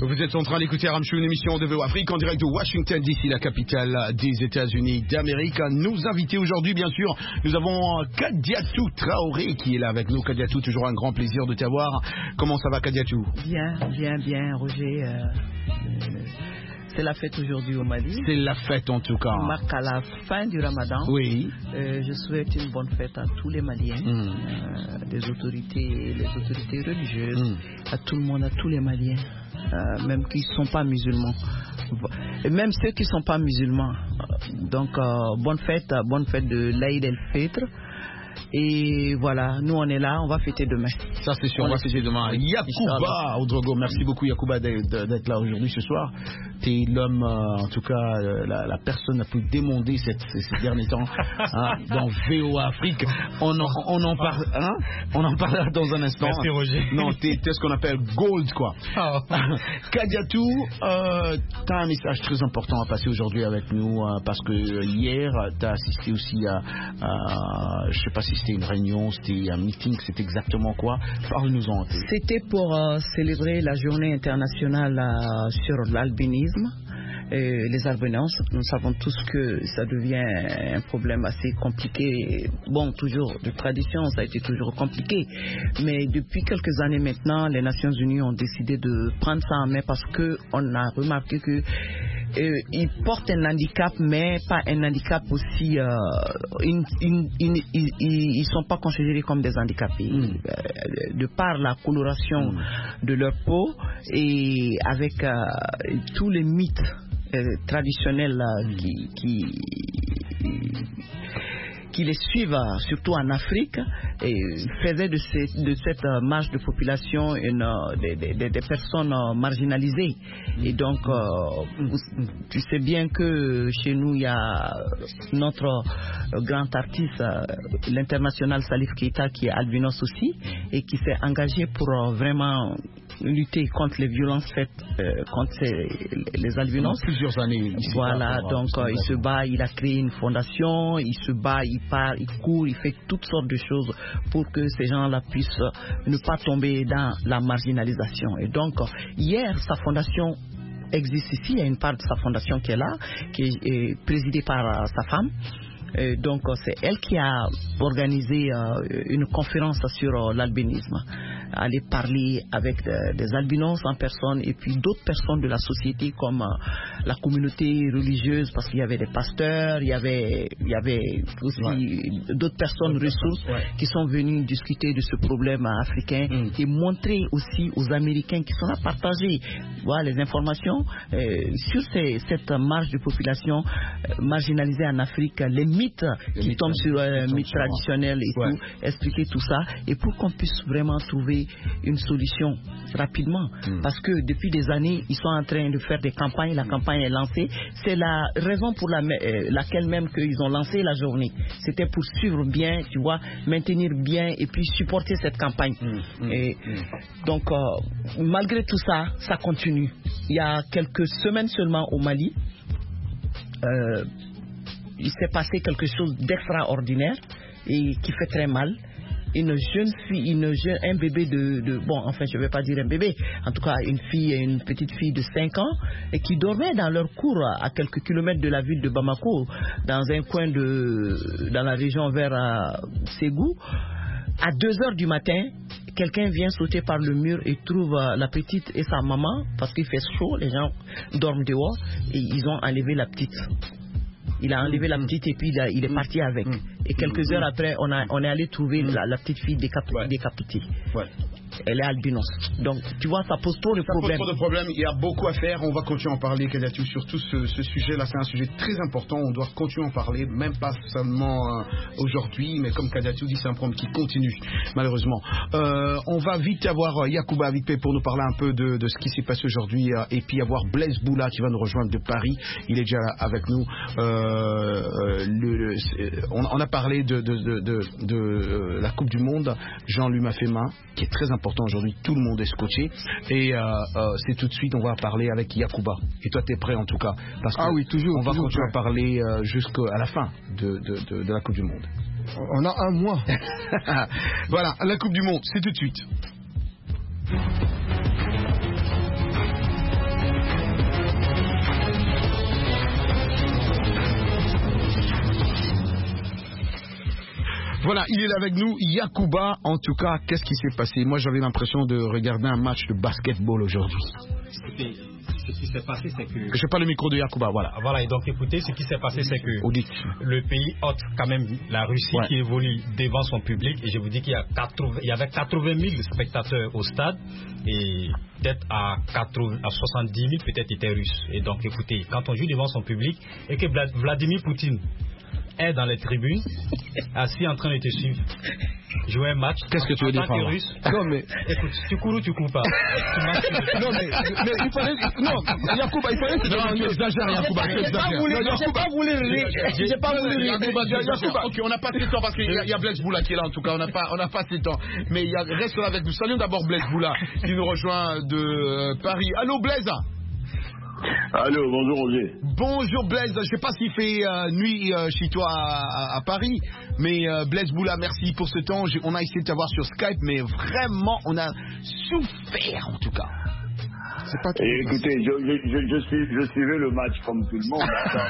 G: Vous êtes en train d'écouter Ramchou, une émission de V O Afrique en direct de Washington D C, la capitale des États-Unis d'Amérique. Nos invités aujourd'hui, bien sûr, nous avons Kadiatou Traoré qui est là avec nous. Kadiatou, toujours un grand plaisir de t'avoir. Comment ça va, Kadiatou?
P: Bien, bien, bien, Roger. Euh, euh, c'est la fête aujourd'hui au Mali.
G: C'est la fête en tout cas.
P: On marque à la fin du Ramadan.
G: Oui.
P: Euh, je souhaite une bonne fête à tous les Maliens, mmh. euh, les autorités, les autorités religieuses, mmh. à tout le monde, à tous les Maliens. Euh, même qui ne sont pas musulmans, et même ceux qui ne sont pas musulmans. Donc, euh, bonne fête, bonne fête de l'Aïd el-Fitr. Et voilà, nous on est là, on va fêter demain.
G: Ça c'est sûr, on, on va fêter demain. Yacouba Ouedraogo, merci beaucoup Yacouba d'être là aujourd'hui ce soir. Tu es l'homme, euh, en tout cas la, la personne la plus démondée cette, ces, ces derniers temps hein, dans V O Afrique. On en, on en parle, hein, on en parlera dans un instant.
J: Merci Roger.
G: Non, tu es ce qu'on appelle gold quoi. Oh. Kadiatou, euh, tu as un message très important à passer aujourd'hui avec nous euh, parce que hier tu as assisté aussi à, à je sais pas si c'était une réunion, c'était un meeting, c'était exactement quoi? Parle-nous-en.
P: C'était pour euh, célébrer la journée internationale euh, sur l'albinisme. Et les albinos, nous savons tous que ça devient un problème assez compliqué. Bon, toujours de tradition, ça a été toujours compliqué. Mais depuis quelques années maintenant, les Nations Unies ont décidé de prendre ça en main parce qu'on a remarqué que Euh, ils portent un handicap, mais pas un handicap aussi. Euh, ils, ils, ils, ils, ils sont pas considérés comme des handicapés mm. euh, de par la coloration mm. de leur peau et avec euh, tous les mythes euh, traditionnels euh, qui, qui qui les suivent, surtout en Afrique, et faisaient de, ces, de cette marge de population une, des, des, des personnes marginalisées. Et donc, euh, tu sais bien que chez nous, il y a notre grand artiste, l'international Salif Keita, qui est albinos aussi, et qui s'est engagé pour vraiment lutter contre les violences faites euh, contre ces, les albinos.
G: Plusieurs années.
P: Voilà, donc euh, il se bat, il a créé une fondation, il se bat, il part, il court, il fait toutes sortes de choses pour que ces gens-là puissent ne pas tomber dans la marginalisation. Et donc, hier, sa fondation existe ici, il y a une part de sa fondation qui est là, qui est, est présidée par euh, sa femme. Et donc, c'est elle qui a organisé euh, une conférence sur euh, l'albinisme. Aller parler avec de, des albinos en personne et puis d'autres personnes de la société comme euh, la communauté religieuse, parce qu'il y avait des pasteurs, il y avait, il y avait aussi ouais. d'autres personnes ressources ouais. qui sont venues discuter de ce problème africain mm. et montrer aussi aux Américains qui sont là partager voilà, les informations euh, sur ces, cette marge de population euh, marginalisée en Afrique, les mythes les qui mythes, tombent sur les euh, mythes traditionnels et ouais. tout, expliquer tout ça et pour qu'on puisse vraiment trouver une solution rapidement mm. parce que depuis des années ils sont en train de faire des campagnes, la campagne est lancée, c'est la raison pour la, euh, laquelle même qu'ils ont lancé la journée, c'était pour suivre bien, tu vois, maintenir bien et puis supporter cette campagne mm. et mm. donc euh, malgré tout ça, ça continue. Il y a quelques semaines seulement au Mali euh, il s'est passé quelque chose d'extraordinaire et qui fait très mal. Une jeune fille, une jeune, un bébé de, de, bon, enfin, je ne vais pas dire un bébé, en tout cas, une fille, une petite fille de cinq ans, et qui dormait dans leur cour à quelques kilomètres de la ville de Bamako, dans un coin de, dans la région vers euh, Ségou. À deux heures du matin, quelqu'un vient sauter par le mur et trouve euh, la petite et sa maman, parce qu'il fait chaud, les gens dorment dehors, et ils ont enlevé la petite. Il a enlevé la petite et puis il, a, il est parti avec. Et quelques heures après, on, a, on est allé trouver la, la petite fille décap- ouais. décapitée. Ouais. Elle est albinos. Donc, tu vois, ça pose trop de
G: ça
P: problèmes.
G: Ça pose trop de problèmes. Il y a beaucoup à faire. On va continuer à en parler, Kadiatou, sur tout ce, ce sujet-là. C'est un sujet très important. On doit continuer à en parler, même pas seulement euh, aujourd'hui, mais comme Kadiatou dit, c'est un problème qui continue, malheureusement. Euh, on va vite avoir Yacouba Avitpe pour nous parler un peu de, de ce qui s'est passé aujourd'hui, euh, et puis avoir Blaise Boula qui va nous rejoindre de Paris. Il est déjà avec nous. Euh, le, le, on, on a parlé de, de, de, de, de euh, la Coupe du Monde. Jean-Louis Mafema, qui est très important aujourd'hui, tout le monde est scotché et euh, euh, c'est tout de suite, on va parler avec Yacouba et toi t'es prêt en tout cas parce que
Q: ah oui, toujours,
G: on va
Q: toujours
G: continuer
Q: prêt.
G: à parler euh, jusqu'à la fin de, de, de, de la Coupe du Monde.
Q: On a un mois.
G: Voilà, la Coupe du Monde, c'est tout de suite. Voilà, il est là avec nous, Yacouba. En tout cas, qu'est-ce qui s'est passé? Moi, j'avais l'impression de regarder un match de basketball aujourd'hui.
Q: Écoutez, ce qui s'est passé, c'est que...
G: Je n'ai pas le micro de Yacouba, voilà.
Q: Voilà, et donc écoutez, ce qui s'est passé, c'est que
G: Audit.
Q: le pays hôte, quand même, la Russie,
G: Ouais.
Q: qui évolue devant son public, et je vous dis qu'il y, a quatre-vingts il y avait quatre-vingt mille spectateurs au stade, et peut-être à, quatre-vingts à soixante-dix mille peut-être étaient russes. Et donc écoutez, quand on joue devant son public, et que Vlad- Vladimir Poutine est dans les tribunes, assis en train de te suivre, jouer un match.
G: Qu'est-ce que tu veux dire par là?
Q: Russe.
G: Non, mais-
Q: Écoute, tu cours ou tu cours pas?
G: Non, mais, mais il fallait. Non, Yacouba, il fallait. Non, tu exagères, Yacouba. Tu exagères.
P: J'ai pas voulu rire. J'ai pas voulu rire.
G: Yacouba, tu exagères. Ok, on n'a pas assez de temps parce qu'il y a, il y a Blaise Boula qui est là en tout cas. On n'a pas, on n'a pas assez de temps. Mais il y a, reste là avec nous. Saluons d'abord Blaise Boula qui nous rejoint de euh, Paris. Allô Blaise.
R: Allô, bonjour Roger.
G: Bonjour Blaise, je ne sais pas s'il fait euh, nuit euh, chez toi à, à, à Paris, mais euh, Blaise Boula, merci pour ce temps. J'ai- on a essayé de t'avoir sur Skype, mais vraiment, on a souffert en tout cas. C'est pas
R: Et écoutez, je, je, je, je, suis, je suivais le match comme tout le monde.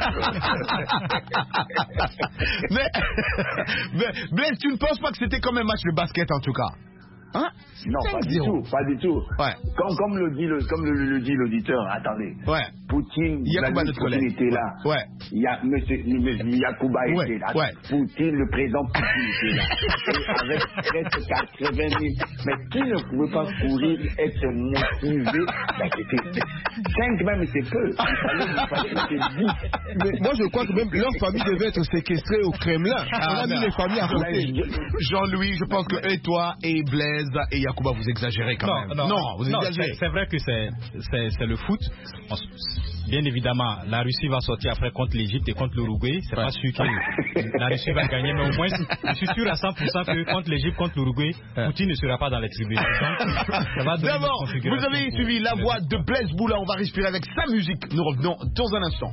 G: mais, mais Blaise, tu ne penses pas que c'était comme un match de basket en tout cas? Hein?
R: Non, pas du tout, pas du tout.
G: Ouais.
R: Comme, comme le dit le, comme le, le dit l'auditeur, attendez.
G: Ouais.
R: Poutine,
G: Yacouba,
R: Vladimir
G: notre
R: Poutine
G: collègue.
R: était là.
G: Ouais.
R: Il y a monsieur, monsieur Yacouba
G: Ouais,
R: était là.
G: ouais.
R: Poutine, le président Poutine était là. Et avec presque quatre-vingt mille. Mais qui ne pouvait pas courir, être motivé? Ben, c'était cinq même, c'est peu. Il fallait, il fallait que c'est dix.
S: Mais moi, je crois que même leur famille devait être séquestrée au Kremlin. On a mis les familles à côté.
G: Jean-Louis, je pense que et toi, et Blaise, et Yacouba, vous exagérez quand
Q: Non,
G: même.
Q: non,
G: non vous
Q: non,
G: exagérez.
Q: c'est- C'est vrai que c'est c'est- c'est le foot. On s- Bien évidemment, la Russie va sortir après contre l'Égypte et contre l'Uruguay. C'est pas sûr que la Russie va gagner, mais au moins, je suis sûr à cent pour cent que contre l'Égypte, contre l'Uruguay, Poutine ne sera pas dans les tribunes. Donc, ça va donner une
G: D'abord, vous
Q: configuration
G: avez
Q: pour-
G: suivi la voix de Blaise Boula. On va respirer avec sa musique. Nous revenons dans un instant.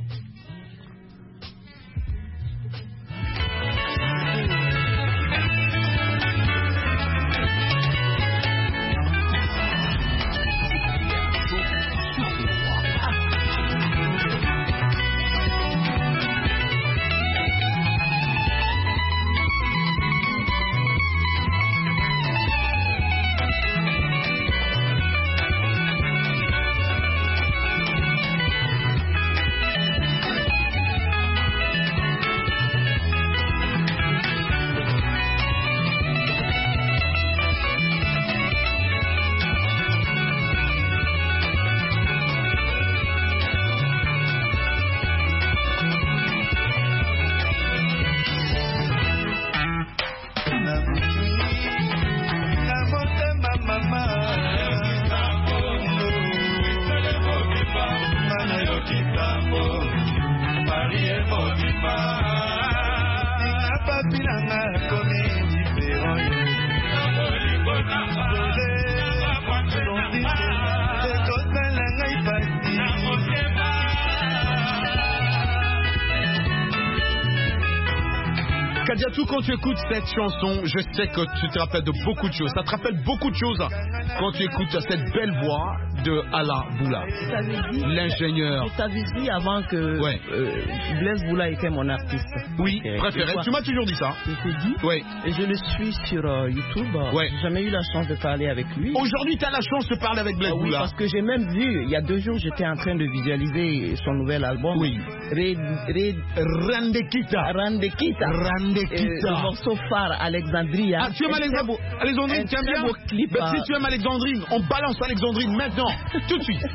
G: Kadiatou, quand tu écoutes cette chanson, je sais que tu te rappelles de beaucoup de choses. Ça te rappelle beaucoup de choses quand tu écoutes cette belle voix de Ala Boula, l'ingénieur.
P: Je t'avais dit avant que
G: Ouais.
P: euh, Blaise Boula était mon artiste.
G: Oui,
P: préféré.
G: préféré. Tu m'as toujours dit ça.
P: Je t'ai dit.
G: Oui.
P: Et je le suis sur euh, YouTube.
G: Ouais.
P: J'ai jamais eu la chance de parler avec lui.
G: Aujourd'hui, tu as la chance de parler avec Blaise
P: Ah oui,
G: Boula.
P: parce que j'ai même vu, il y a deux jours, j'étais en train de visualiser son nouvel album.
G: Oui.
P: Red, Red,
G: Randekita.
P: Randekita.
G: Randekita.
P: Euh, le morceau phare, Alexandria.
G: Ah, tu aimes
P: Un très
G: Alexandrine
P: beau-
G: Alexandrine,
P: un
G: tu aimes
P: très
G: bien
P: beau clip,
G: Ben,
P: hein.
G: si tu aimes Alexandrine, on balance Alexandrine maintenant, tout de suite.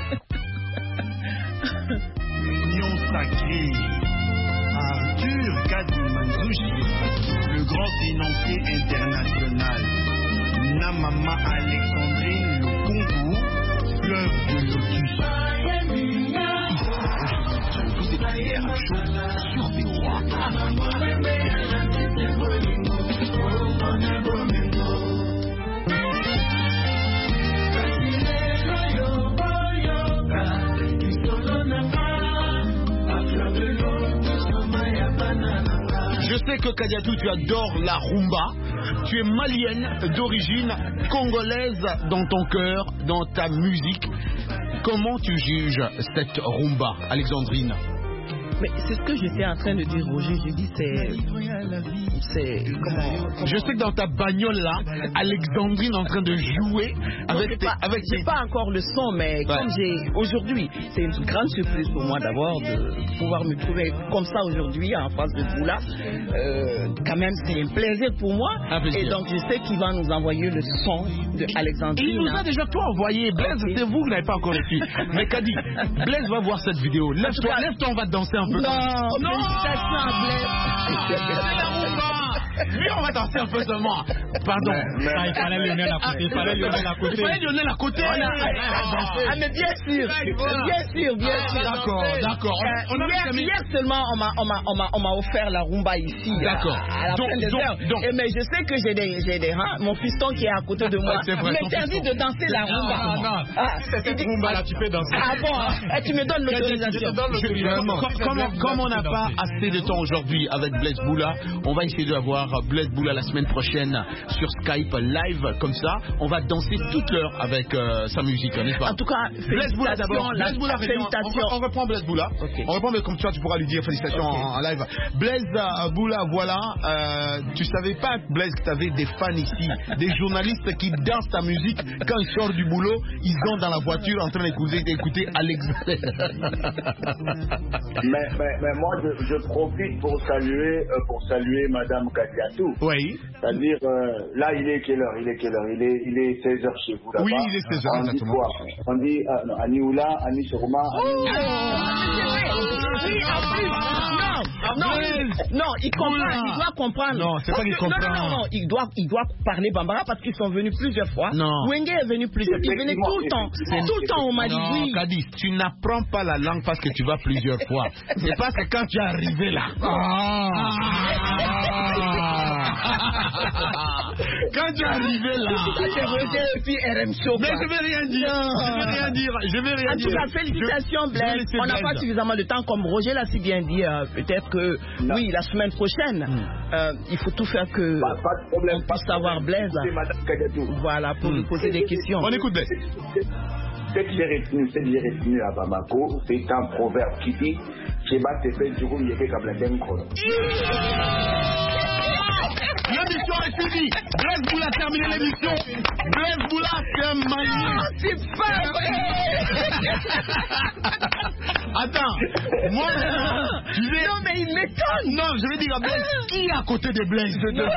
T: Union sacrée. Arthur Kadi Manzouchi, le grand financier international. Namama Alexandrine, le Congo, fleuve de lotus.
F: Vous écoutez R M Show sur V O A.
G: Je sais que Kadiatou, tu adores la rumba. Tu es malienne d'origine, congolaise dans ton cœur, dans ta musique. Comment tu juges cette rumba, Alexandrine?
P: Mais c'est ce que j'étais en train de dire, Roger. J'ai dit, c'est. C'est. Comment.
G: Je sais que dans ta bagnole là, Alexandrine est en train de jouer avec
P: J'ai
G: tes.
P: pas,
G: Avec
P: j'ai
G: tes...
P: pas encore le son, mais
G: Ouais.
P: comme j'ai. Aujourd'hui, c'est une grande surprise pour moi d'abord de pouvoir me trouver comme ça aujourd'hui en face de vous là. Euh, quand même, c'est un plaisir pour moi.
G: Un plaisir.
P: Et donc, je sais qu'il va nous envoyer le son de Alexandrine.
G: Il nous a déjà tout envoyé. Blaise,
P: Ok.
G: c'est vous qui n'avez pas encore reçu. Mais Kadi, Blaise va voir cette vidéo. Lève-toi,
P: cas-
G: lève-toi, on va danser un peu.
P: Non,
G: non,
P: félicitations à Blaise.
G: c'est la rumba. Lui, on va danser un peu seulement. Pardon.
Q: Ah, il fallait Lionel à côté. Il fallait Lionel à côté.
G: Il fallait Lionel à côté.
P: On a- Ah, mais bien sûr, bien sûr, bien sûr.
G: D'accord, d'accord.
P: Euh,
G: On a
P: hier,
G: mis-
P: hier seulement, on m'a, on m'a, on m'a, on m'a offert la rumba ici.
G: D'accord.
P: À, à la
G: Donc-
P: fin des
G: donc-
P: heures.
G: donc-
P: Et mais je sais que j'ai des, j'ai des, hein, mon fiston qui est à côté de moi
G: Ouais, c'est vrai, ton
P: m'interdit
G: fiston.
P: de danser la rumba.
Q: Non, non.
P: Ah,
Q: Cette rumba-là, tu peux danser.
P: Ah bon, hein. Eh, tu me donnes l'autorisation.
Q: Je te donne
G: Je-
Q: l'autorisation.
G: comme, comme- comme on n'a pas assez de temps aujourd'hui avec Blaise Boula, on va essayer d'avoir Blaise Boula la semaine prochaine sur Skype live comme ça. On va danser toute l'heure avec euh, sa musique, n'est-ce pas?
P: En tout cas,
G: Blaise Boula d'abord.
P: félicitations, la-
G: Blaise Boula, reviens.
P: félicitations.
G: On, on reprend Blaise Boula.
P: Ok.
G: On reprend, mais comme ça, tu pourras lui dire félicitations
P: Ok.
G: en, en live. Blaise euh, Boula, voilà. Euh, tu savais pas, Blaise, que tu avais des fans ici, des journalistes qui dansent ta musique quand ils sortent du boulot. Ils sont dans la voiture en train d'écouter, d'écouter Alex.
R: Mais, mais, mais moi, je, je profite pour saluer, euh, pour saluer Madame Kadiatou.
G: Oui.
R: C'est-à-dire, euh, là, il est quelle heure? Il est quelle heure? Il est, il est seize heures chez vous là-bas.
G: Oui, il est seize heures,
R: On dit
G: exactement.
R: quoi? On dit euh, non, Anioula, Ani Surma,
P: Oui, en plus, non, non, non, il comprend, il doit comprendre.
G: Non, c'est pas qu'il
P: Parce que-
G: comprend.
P: Non, non, non, il doit, il doit parler Bambara parce qu'ils sont venus plusieurs fois.
G: Non.
P: Wenge est venu plusieurs fois. Il venait tout le temps. Tout le temps, on m'a dit
G: Non,
P: oui.
G: Kadis, tu n'apprends pas la langue parce que tu vas plusieurs fois. C'est parce que quand tu es arrivé là. Quand tu es arrivé là.
P: C'est Roger et puis R M Show.
G: Mais
P: quoi.
G: je vais rien dire. Je vais rien dire. Je vais rien
P: En
G: dire.
P: tout cas, félicitations
G: Je- je vais
P: Blaise.
G: laisser
P: On n'a pas
G: Blaise.
P: suffisamment de temps, comme Roger l'a si bien dit. euh, Peut-être que, oui, la semaine prochaine, euh, il faut tout faire que
R: pas, pas de problème.
P: on puisse savoir Blaise.
R: C'est Madame Kadiatou.
P: Voilà, pour lui poser des questions.
G: On écoute Blaise.
R: Ce que j'ai retenu, ce que j'ai retenu à Bamako, c'est un proverbe qui dit Cheba tepe djougou yeke kabladem kono.
G: L'émission est finie. Blaise Boula a terminé l'émission. Blaise Boula, c'est un manier.
P: C'est pas
G: Attends, moi, tu sais.
P: Non, mais il m'étonne.
G: Non, je vais dire à Blaise, qui est à côté de Blaise? Je te dis.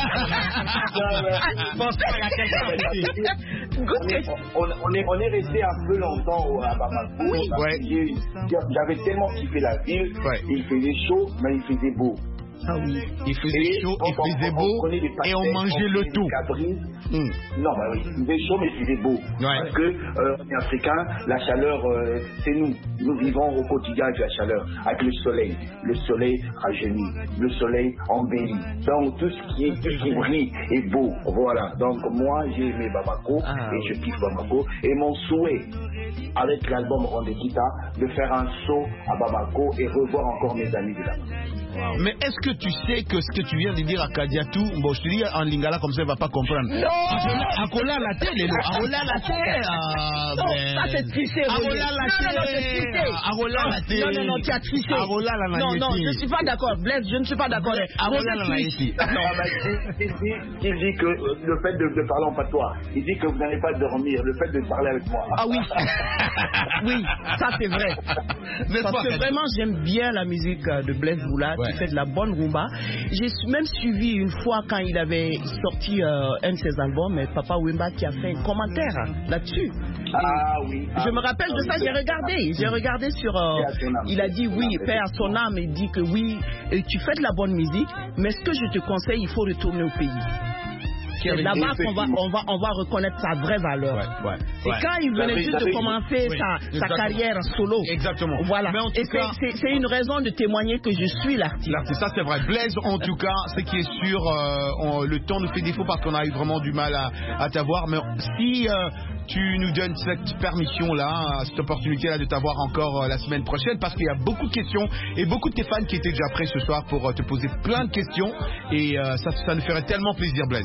Q: Je pense pas qu'il y a quelqu'un à côté.
R: On est, on, on est, on est resté un peu longtemps au- à Bamako.
G: Oui.
R: parce
G: Ouais.
R: que j'ai- J'avais tellement kiffé la ville.
G: Ouais.
R: Il faisait chaud, mais il faisait beau.
P: Ah oui.
G: Il faisait
R: Et
G: chaud,
R: on-
G: il faisait
R: on-
G: beau,
R: on prenait des
G: et
R: pastèques,
G: on mangeait le
R: prenait
G: tout.
R: des cabris.
G: Hum.
R: Non, bah oui, il faisait chaud, mais il faisait beau. Parce que, euh, on est africains, la chaleur, euh, c'est nous. Nous vivons au quotidien avec la chaleur, avec le soleil. Le soleil rajeunit, le soleil embellit. Donc, tout ce qui est, tout ce qui brille est beau. Voilà. Donc, moi, j'ai aimé Bamako,
P: Ah,
R: et je kiffe Bamako. Et mon souhait, avec l'album Rondekita, de faire un saut à Bamako et revoir encore mes amis de là-bas.
G: Mais est-ce que tu sais que ce que tu viens de dire à Kadiatou, bon, je te dis en lingala comme ça, il ne va pas comprendre.
P: Non.
G: Akola la tête, Lélo. Akola la tête. Ah,
P: Non,
G: ben.
P: ça c'est triché. Roger.
G: Akola la
P: Non, non, non, c'est
G: tête.
P: triché.
G: Akola la tête.
P: Non, non, non, tu as triché.
G: Akola la
P: Non, non,
G: naïeti.
P: je ne suis pas d'accord. Blaise, je ne suis pas d'accord.
G: Akola la
P: Roger, tu-
G: naïeti.
R: Ah, bah, il, il dit, il dit que euh, le fait de, de parler en patois, il dit que vous n'allez pas dormir, le fait de parler avec moi.
P: Ah oui. Oui, ça c'est vrai.
G: N'est-ce
P: Parce
G: pas,
P: que
G: Kadi?
P: vraiment, j'aime bien la musique euh, de Blaise Boula.
G: Ouais.
P: Tu fais de la bonne rumba. J'ai su- même suivi une fois quand il avait sorti euh, un de ses albums, et Papa Wemba qui a fait un commentaire là-dessus.
R: Ah oui.
P: Je
R: ah,
P: me rappelle de
R: ah,
P: ça,
R: oui.
P: j'ai regardé. J'ai regardé sur. euh,
R: Paix à son âme.
P: il a dit oui,
R: Ah,
P: paix à son âme. Il dit que oui, et tu fais de la bonne musique, mais ce que je te conseille, il faut retourner au pays. C'est là-bas qu'on va, on va, on va reconnaître sa vraie valeur.
G: Ouais, ouais,
P: Et
G: ouais.
P: quand il venait
R: J'avais-
P: juste de
R: j'avais-
P: commencer
G: oui,
P: sa, sa
G: exactement.
P: carrière solo.
G: Exactement.
P: Voilà.
G: Mais en tout
P: Et
G: cas-
P: c'est- c'est c'est une raison de témoigner que je suis l'artiste.
G: Là, c'est ça, c'est vrai. Blaise, en tout cas, ce qui est sûr, euh, on- le temps nous fait défaut parce qu'on a eu vraiment du mal à, à t'avoir. Mais si euh, tu nous donnes cette permission-là, cette opportunité-là de t'avoir encore euh, la semaine prochaine, parce qu'il y a beaucoup de questions et beaucoup de tes fans qui étaient déjà prêts ce soir pour euh, te poser plein de questions. Et euh, ça, ça nous ferait tellement plaisir, Blaise.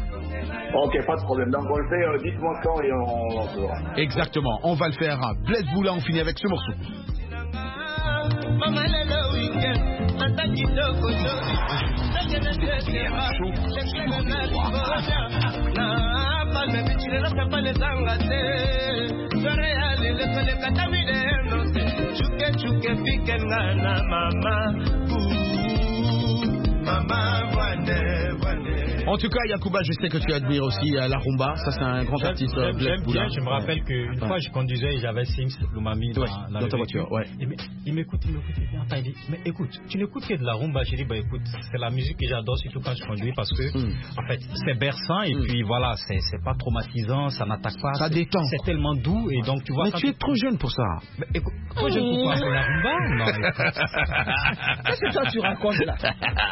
R: Ok, pas de problème. Donc on le fait, euh, dites-moi quand et on, on fera.
G: Exactement. On va le faire. Blaise Boula, on finit avec ce morceau.
H: Mama lelo weekend, nataki doko doko. Takene tetema, lekele na liboja. Na palme bichile na sapale zangate. Sore ali lekele katamide note. Chuke chuke pike ngana mama. Mama wane wane.
G: En tout cas, Yacouba, je sais que tu admires aussi euh, la rumba. Ça, c'est un grand artiste.
Q: J'aime
G: Blaise Boula.
Q: bien. Je me rappelle qu'une
G: Ouais.
Q: fois, je conduisais et j'avais Sims Lumami dans,
G: Ouais,
Q: dans,
G: dans
Q: le
G: ta
Q: véhicule.
G: voiture, ouais.
Q: Et mais- il m'écoute, il m'écoute. Il vient, enfin, il dit, mais écoute, tu n'écoutes que de la rumba. J'ai dit, bah écoute, c'est la musique que j'adore, surtout quand je conduis, parce que, en fait, c'est berçant et puis voilà, c'est c'est pas traumatisant, ça n'attaque pas.
G: Ça
Q: c'est-
G: détend.
Q: C'est tellement doux et donc tu vois.
G: Mais
Q: quand
G: tu es trop jeune pour ça.
Q: Mais écoute, trop jeune pour quoi, pour la rumba? Non, écoute. Qu'est-ce que toi tu racontes là?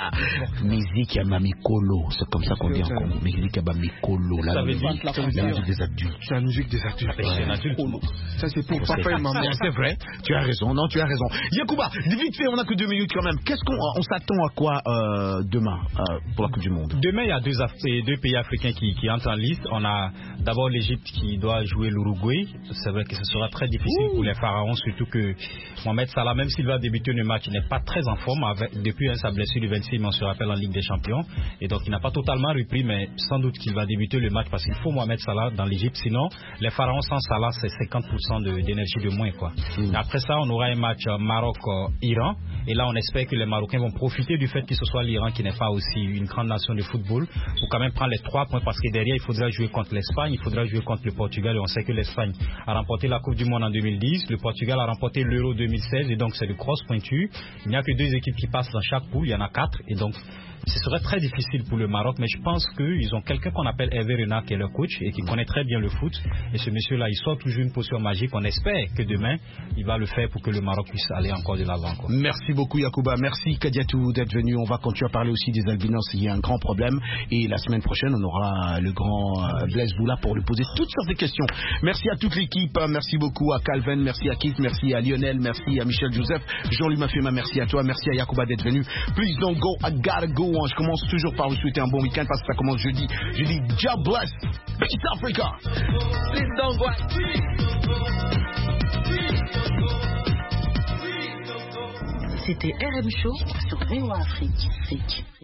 F: Musique à Mamikolo, c'est comme ça qu'on dit en Congo. Musique à Mamikolo, la
S: Ça veut
F: musique
S: dire-
F: la
S: ça veut dire-
F: musique des adultes.
S: C'est la musique des adultes.
F: C'est un adulte.
S: Ça, c'est pour papa et maman.
G: C'est vrai, tu as raison, non, tu as raison. Yacouba, vite fait, on n'a que deux minutes quand même. Qu'est-ce qu'on on s'attend à quoi euh, demain euh, pour la Coupe du Monde?
Q: Demain, il y a deux, Af- et deux pays africains qui, qui entrent en liste. On a d'abord l'Égypte qui doit jouer l'Uruguay. C'est vrai que ce sera très difficile pour les Pharaons, surtout que Mohamed Salah, même s'il va débuter le match, il n'est pas très en forme. Avec, depuis hein, sa blessure du vingt-six, on se rappelle en Ligue des Champions. Et donc, il n'a pas totalement repris, mais sans doute qu'il va débuter le match parce qu'il faut Mohamed Salah dans l'Égypte. Sinon, les Pharaons sans Salah, c'est cinquante pour cent de- d'énergie de moins, quoi.
G: Mm.
Q: Après ça, on aura un match euh, Maroc-Iran. Et là, on espère que les Marocains vont profiter du fait que ce soit l'Iran qui n'est pas aussi une grande nation de football pour quand même prendre les trois points parce que derrière, il faudra jouer contre l'Espagne, il faudra jouer contre le Portugal. Et on sait que l'Espagne a remporté la Coupe du Monde en deux mille dix, le Portugal a remporté l'Euro deux mille seize et donc c'est de grosses pointures. Il n'y a que deux équipes qui passent dans chaque poule, il y en a quatre et donc ce serait très difficile pour le Maroc, mais je pense qu'ils ont quelqu'un qu'on appelle Hervé Renard qui est leur coach et qui connaît très bien le foot. Et ce monsieur-là, il sort toujours une potion magique. On espère que demain, il va le faire pour que le Maroc puisse aller encore de l'avant, quoi.
G: Merci beaucoup Yacouba, merci Kadiatou d'être venu. On va continuer à parler aussi des albinos, il y a un grand problème. Et la semaine prochaine, on aura le grand euh, Blaise Boula pour lui poser toutes sortes de questions. Merci à toute l'équipe, merci beaucoup à Calvin, merci à Keith, merci à Lionel, merci à Michel Joseph, Jean-Louis Mafema, merci à toi, merci à Yacouba d'être venu. Please don't go, I gotta go. Je commence toujours par vous souhaiter un bon week-end parce que ça commence jeudi. Je dis God bless, Peace Africa.
H: Please don't go.
U: C'était R M Show sur V O Afrique.